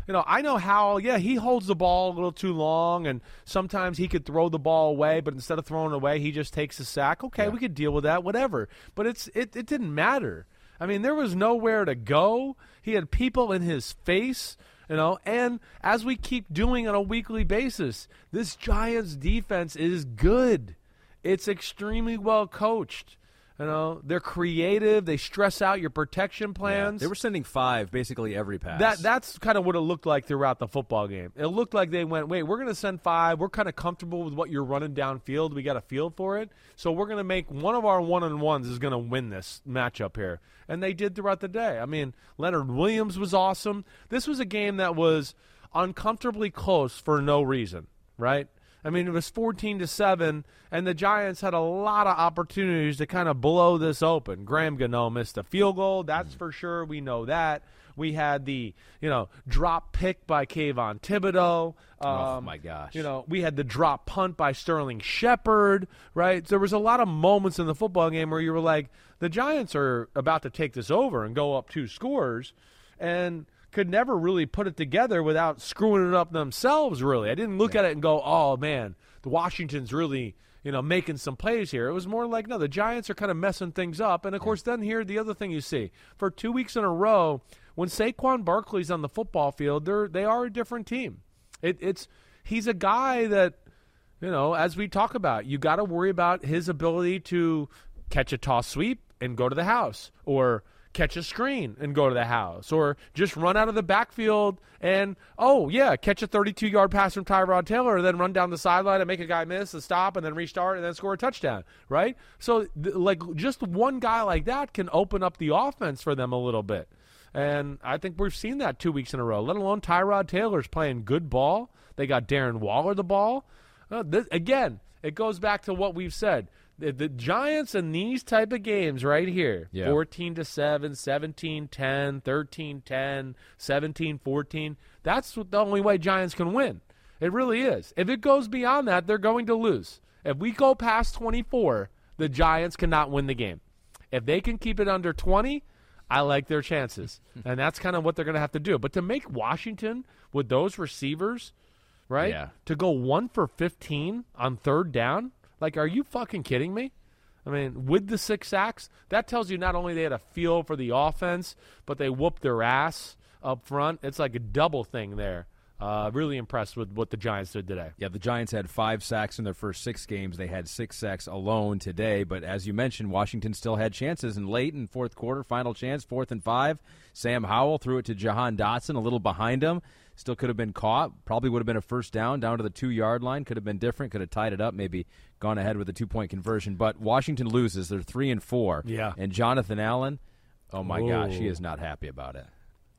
I know Howell, he holds the ball a little too long, and sometimes he could throw the ball away, but instead of throwing it away, he just takes a sack. Okay, we could deal with that, whatever. But it didn't matter. I mean, there was nowhere to go. He had people in his face. And as we keep doing on a weekly basis, this Giants defense is good. It's extremely well coached. They're creative. They stress out your protection plans. They were sending 5 basically every pass. That's kind of what it looked like throughout the football game. It looked like they went, wait, we're going to send 5. We're kind of comfortable with what you're running downfield. We got a feel for it. So we're going to make one of our one-on-ones is going to win this matchup here. And they did throughout the day. I mean, Leonard Williams was awesome. This was a game that was uncomfortably close for no reason, right? I mean, it was 14-7, and the Giants had a lot of opportunities to kind of blow this open. Graham Gano missed a field goal, that's for sure. We know that. We had the, drop pick by Kayvon Thibodeau. Oh, my gosh. We had the drop punt by Sterling Shepard, right? There was a lot of moments in the football game where you were like, the Giants are about to take this over and go up 2 scores, and could never really put it together without screwing it up themselves, really. I didn't look at it and go, oh, man, the Washington's really, making some plays here. It was more like, no, the Giants are kind of messing things up. And, of course, then here, the other thing you see. For 2 weeks in a row, when Saquon Barkley's on the football field, they are a different team. He's a guy that, as we talk about, you got to worry about his ability to catch a toss sweep and go to the house, or catch a screen and go to the house, or just run out of the backfield and, catch a 32-yard pass from Tyrod Taylor and then run down the sideline and make a guy miss and stop and then restart and then score a touchdown, right? So, just one guy like that can open up the offense for them a little bit. And I think we've seen that 2 weeks in a row, let alone Tyrod Taylor's playing good ball. They got Darren Waller the ball. Again, it goes back to what we've said. The Giants in these type of games right here, 14-7, 17-10, 13-10, 17-14, that's the only way Giants can win. It really is. If it goes beyond that, they're going to lose. If we go past 24, the Giants cannot win the game. If they can keep it under 20, I like their chances. And that's kind of what they're going to have to do. But to make Washington with those receivers, right, to go 1 for 15 on 3rd down, like, are you fucking kidding me? I mean, with the 6 sacks, that tells you not only they had a feel for the offense, but they whooped their ass up front. It's like a double thing there. Really impressed with what the Giants did today. Yeah, the Giants had 5 sacks in their first 6 games. They had 6 sacks alone today. But as you mentioned, Washington still had chances. And late in fourth quarter, final chance, 4th and 5, Sam Howell threw it to Jahan Dotson, a little behind him. Still could have been caught. Probably would have been a first down to the 2-yard line. Could have been different. Could have tied it up. Maybe gone ahead with a 2-point conversion. But Washington loses. They're 3-4. Yeah. And Jonathan Allen, oh my gosh, he is not happy about it.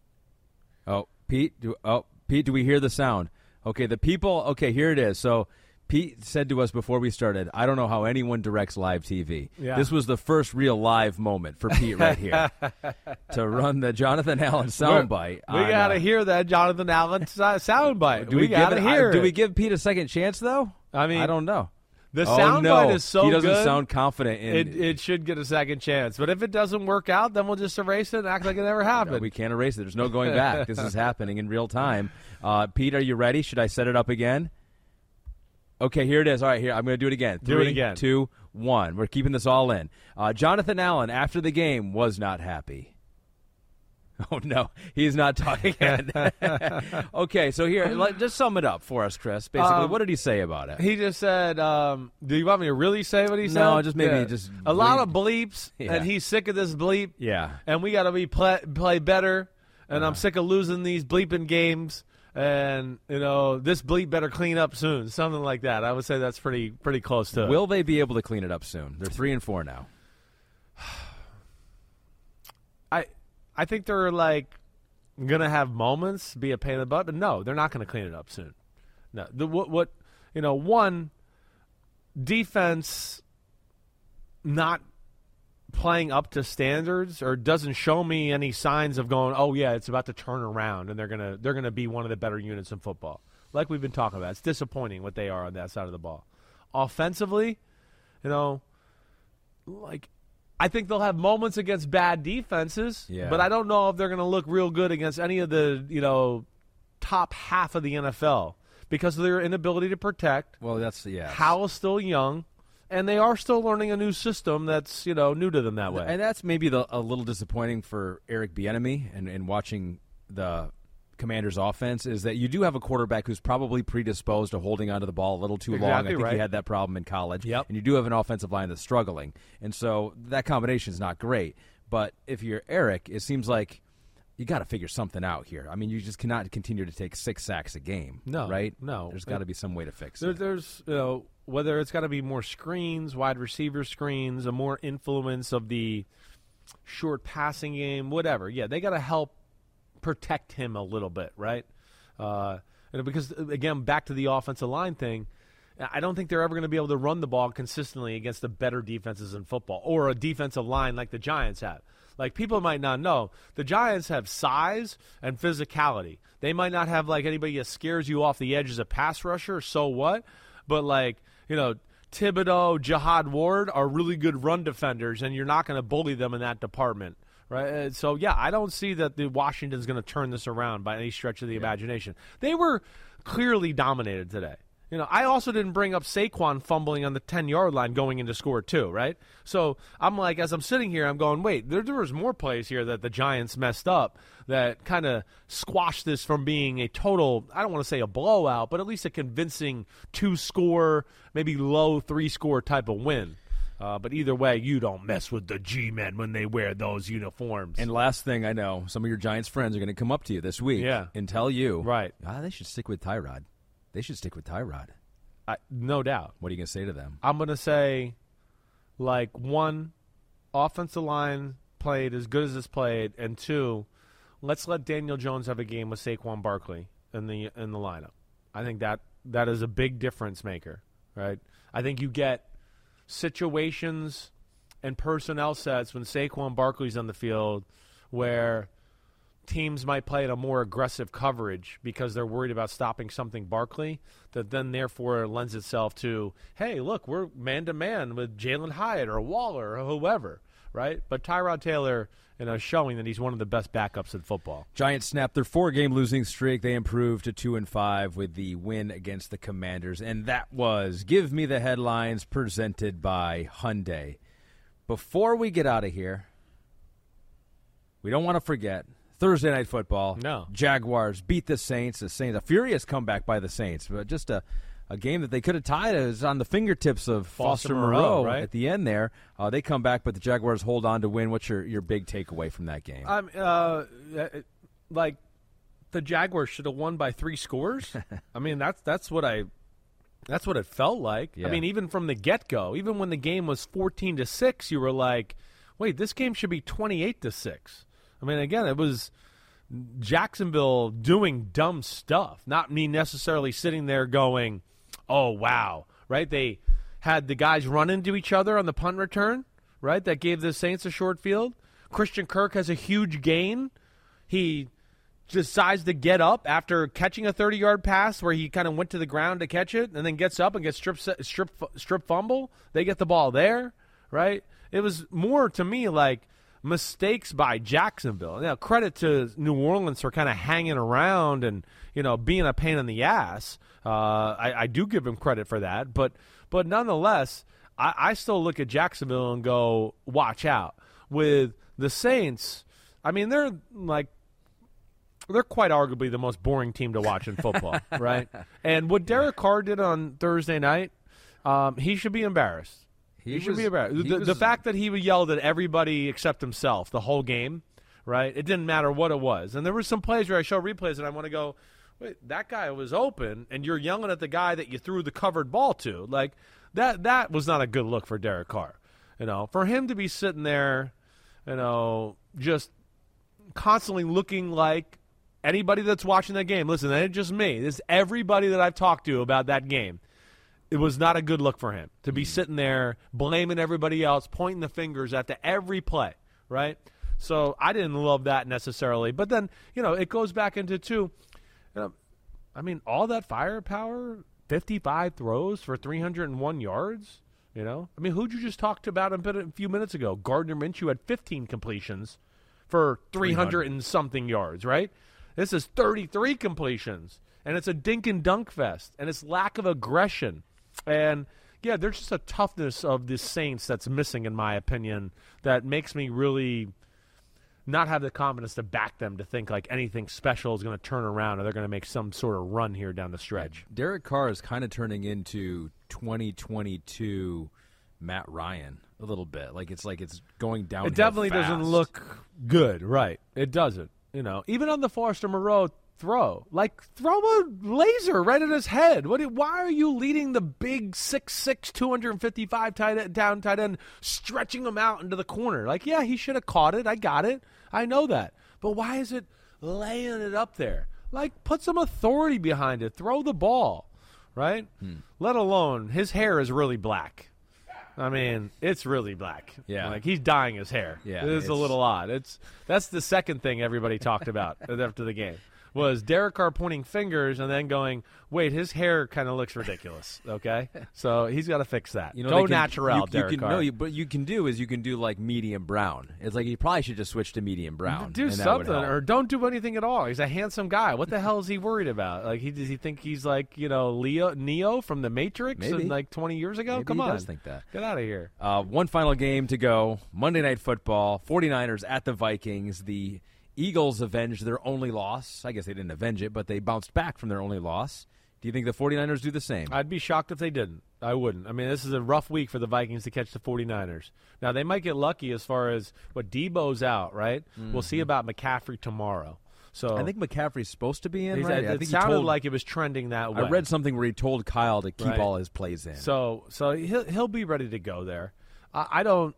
Oh, Pete, do we hear the sound? Okay, the people. Okay, here it is. So Pete said to us before we started, I don't know how anyone directs live TV. Yeah. This was the first real live moment for Pete right here to run the Jonathan Allen soundbite. We got to hear that Jonathan Allen soundbite. We got to hear it. Do we give Pete a second chance, though? I mean, I don't know. The soundbite is so good. He doesn't sound confident. It should get a second chance. But if it doesn't work out, then we'll just erase it and act like it never happened. No, we can't erase it. There's no going back. This is happening in real time. Pete, are you ready? Should I set it up again? Okay, here it is. All right, here I'm going to do it again. Do it again. 3, 2, 1. We're keeping this all in. Jonathan Allen, after the game, was not happy. Oh, no, he's not talking. Okay, so here, just sum it up for us, Chris. Basically, what did he say about it? He just said, do you want me to really say what he said? No, just maybe just a lot of bleeps, Yeah. and he's sick of this bleep. Yeah. And we got to play better, and I'm sick of losing these bleeping games. And, this bleep better clean up soon, something like that. I would say that's pretty close to it. Will they be able to clean it up soon? They're 3-4 now. I think they're gonna have moments, be a pain in the butt, but no, they're not gonna clean it up soon. No, one defense not playing up to standards or doesn't show me any signs of going, oh yeah, it's about to turn around and they're gonna be one of the better units in football. Like we've been talking about, it's disappointing what they are on that side of the ball. Offensively, I think they'll have moments against bad defenses, but I don't know if they're going to look real good against any of the, top half of the NFL because of their inability to protect. Well, yes. Howell's still young, and they are still learning a new system that's, new to them that way. And that's maybe a little disappointing for Eric Bieniemy and watching the Commanders' offense is that you do have a quarterback who's probably predisposed to holding onto the ball a little too long. I think he had that problem in college. Yep. And you do have an offensive line that's struggling. And so that combination is not great. But if you're Eric, it seems like you got to figure something out here. I mean, you just cannot continue to take 6 sacks a game. No. Right? No. There's got to be some way to fix it. There's, whether it's got to be more screens, wide receiver screens, a more influence of the short passing game, whatever. Yeah, they got to help protect him a little bit, right? Because, again, back to the offensive line thing, I don't think they're ever going to be able to run the ball consistently against the better defenses in football or a defensive line like the Giants have. Like, people might not know, the Giants have size and physicality. They might not have, anybody that scares you off the edge as a pass rusher, so what? But, Thibodeau, Jihad Ward are really good run defenders, and you're not going to bully them in that department. Right, so yeah, I don't see that the Washington's going to turn this around by any stretch of the imagination. They were clearly dominated today. I also didn't bring up Saquon fumbling on the 10-yard line going into score 2, right? So I'm as I'm sitting here, I'm going, wait, there was more plays here that the Giants messed up that kind of squashed this from being a total, I don't want to say a blowout, but at least a convincing 2-score, maybe low 3-score type of win. But either way, you don't mess with the G-men when they wear those uniforms. And last thing I know, some of your Giants friends are going to come up to you this week and tell you, they should stick with Tyrod. They should stick with Tyrod. No doubt. What are you going to say to them? I'm going to say, one, offensive line played as good as it's played, and 2, let's let Daniel Jones have a game with Saquon Barkley in the lineup. I think that is a big difference maker, right? I think you get situations and personnel sets when Saquon Barkley's on the field where teams might play at a more aggressive coverage because they're worried about stopping something Barkley that then therefore lends itself to, hey, look, we're man-to-man with Jalen Hyatt or Waller or whoever, right? But Tyrod Taylor, showing that he's one of the best backups in football. Giants snapped their 4-game losing streak. They improved to 2-5 with the win against the Commanders. And that was Give Me the Headlines presented by Hyundai. Before we get out of here, we don't want to forget Thursday Night Football. No. Jaguars beat the Saints. The Saints, a furious comeback by the Saints, but just a game that they could have tied is on the fingertips of Foster Moreau right? at the end there. They come back, but the Jaguars hold on to win. What's your big takeaway from that game? The Jaguars should have won by 3 scores. I mean, that's what it felt like. Yeah. I mean, even from the get-go, even when the game was 14-6, you were like, wait, this game should be 28-6. I mean, again, it was Jacksonville doing dumb stuff, not me necessarily sitting there going, oh, wow, right? They had the guys run into each other on the punt return, right? That gave the Saints a short field. Christian Kirk has a huge gain. He decides to get up after catching a 30-yard pass where he kind of went to the ground to catch it and then gets up and gets strip fumble. They get the ball there, right? It was more to me like mistakes by Jacksonville. Now, credit to New Orleans for kind of hanging around and, being a pain in the ass. I do give him credit for that. But nonetheless, I still look at Jacksonville and go, watch out. With the Saints, I mean, they're quite arguably the most boring team to watch in football, right? And what Derek Carr did on Thursday night, he should be embarrassed. He should be embarrassed. The fact that he yelled at everybody except himself the whole game, right? It didn't matter what it was. And there were some plays where I show replays and I want to go, wait, that guy was open, and you're yelling at the guy that you threw the covered ball to. Like, that was not a good look for Derek Carr. For him to be sitting there, just constantly looking like anybody that's watching that game. Listen, that ain't just me. This is everybody that I've talked to about that game. It was not a good look for him to be sitting there blaming everybody else, pointing the fingers at every play, right? So I didn't love that necessarily. But then, it goes back into all that firepower, 55 throws for 301 yards, who'd you just talked about a few minutes ago? Gardner Minshew had 15 completions for 300 and something yards, right? This is 33 completions, and it's a dink and dunk fest, and it's lack of aggression. And, yeah, there's just a toughness of the Saints that's missing, in my opinion, that makes me really not have the confidence to back them to think like anything special is going to turn around or they're going to make some sort of run here down the stretch. Derek Carr is kind of turning into 2022 Matt Ryan a little bit. Like it's going down. It definitely fast. Doesn't look good, right? It doesn't. Even on the Forrester Moreau throw a laser right at his head. Why are you leading the big 6'6", 255 tight end, stretching him out into the corner? Like, yeah, he should have caught it. I got it. I know that. But why is it laying it up there? Like, put some authority behind it. Throw the ball, right? Let alone his hair is really black. I mean, it's really black. Yeah. Like, he's dyeing his hair. Yeah, it's a little odd. That's the second thing everybody talked about after the game. Was Derek Carr pointing fingers and then going, wait, his hair kind of looks ridiculous, okay? So he's got to fix that. Go natural, Derek Carr. What you can do like medium brown. It's like you probably should just switch to medium brown. Do something or don't do anything at all. He's a handsome guy. What the hell is he worried about? Like, does he think he's like, Neo from The Matrix like 20 years ago? Maybe Come on. He does think that. Get out of here. One final game to go. Monday Night Football. 49ers at the Vikings. The Eagles avenged their only loss. I guess they didn't avenge it, but they bounced back from their only loss. Do you think the 49ers do the same? I'd be shocked if they didn't. I wouldn't. I mean, this is a rough week for the Vikings to catch the 49ers. Now, they might get lucky as far as Debo's out, right? Mm-hmm. We'll see about McCaffrey tomorrow. So I think McCaffrey's supposed to be in, right? It sounded like it was trending that way. I read something where he told Kyle to keep all his plays in. So he'll be ready to go there. I don't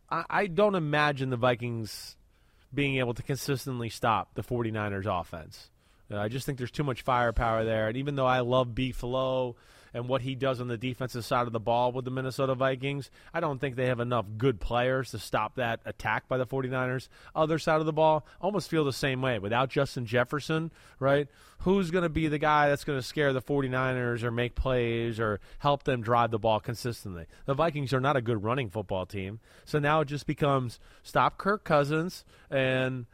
imagine the Vikings being able to consistently stop the 49ers offense. I just think there's too much firepower there. And even though I love B. Flo and what he does on the defensive side of the ball with the Minnesota Vikings, I don't think they have enough good players to stop that attack by the 49ers. Other side of the ball, almost feel the same way. Without Justin Jefferson, right, who's going to be the guy that's going to scare the 49ers or make plays or help them drive the ball consistently? The Vikings are not a good running football team. So now it just becomes stop Kirk Cousins and,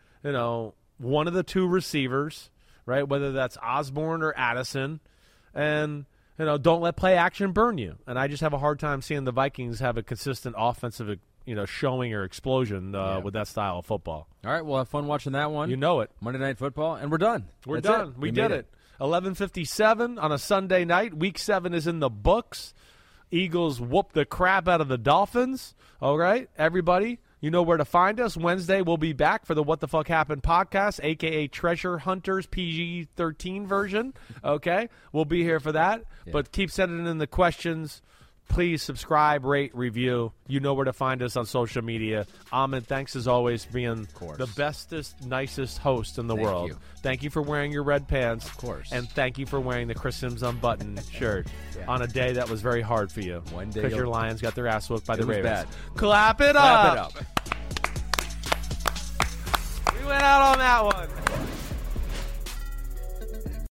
one of the two receivers, right, whether that's Osborne or Addison, and don't let play action burn you. And I just have a hard time seeing the Vikings have a consistent offensive, showing or explosion with that style of football. All right, we'll have fun watching that one. You know it. Monday Night Football, and we're done. We're done. We did it. 11:57 on a Sunday night. Week 7 is in the books. Eagles whoop the crap out of the Dolphins. All right, everybody. You know where to find us. Wednesday, we'll be back for the What the Fuck Happened podcast, a.k.a. Treasure Hunters PG-13 version. Okay? We'll be here for that. Yeah. But keep sending in the questions. Please subscribe, rate, review. You know where to find us on social media. Ahmed, thanks as always for being the bestest, nicest host in the world. You. Thank you for wearing your red pants. Of course. And thank you for wearing the Chris Sims Unbuttoned shirt on a day that was very hard for you. One day. Because your Lions got their ass whooped by the Ravens. Bad. Clap it up. Clap it up. We went out on that one.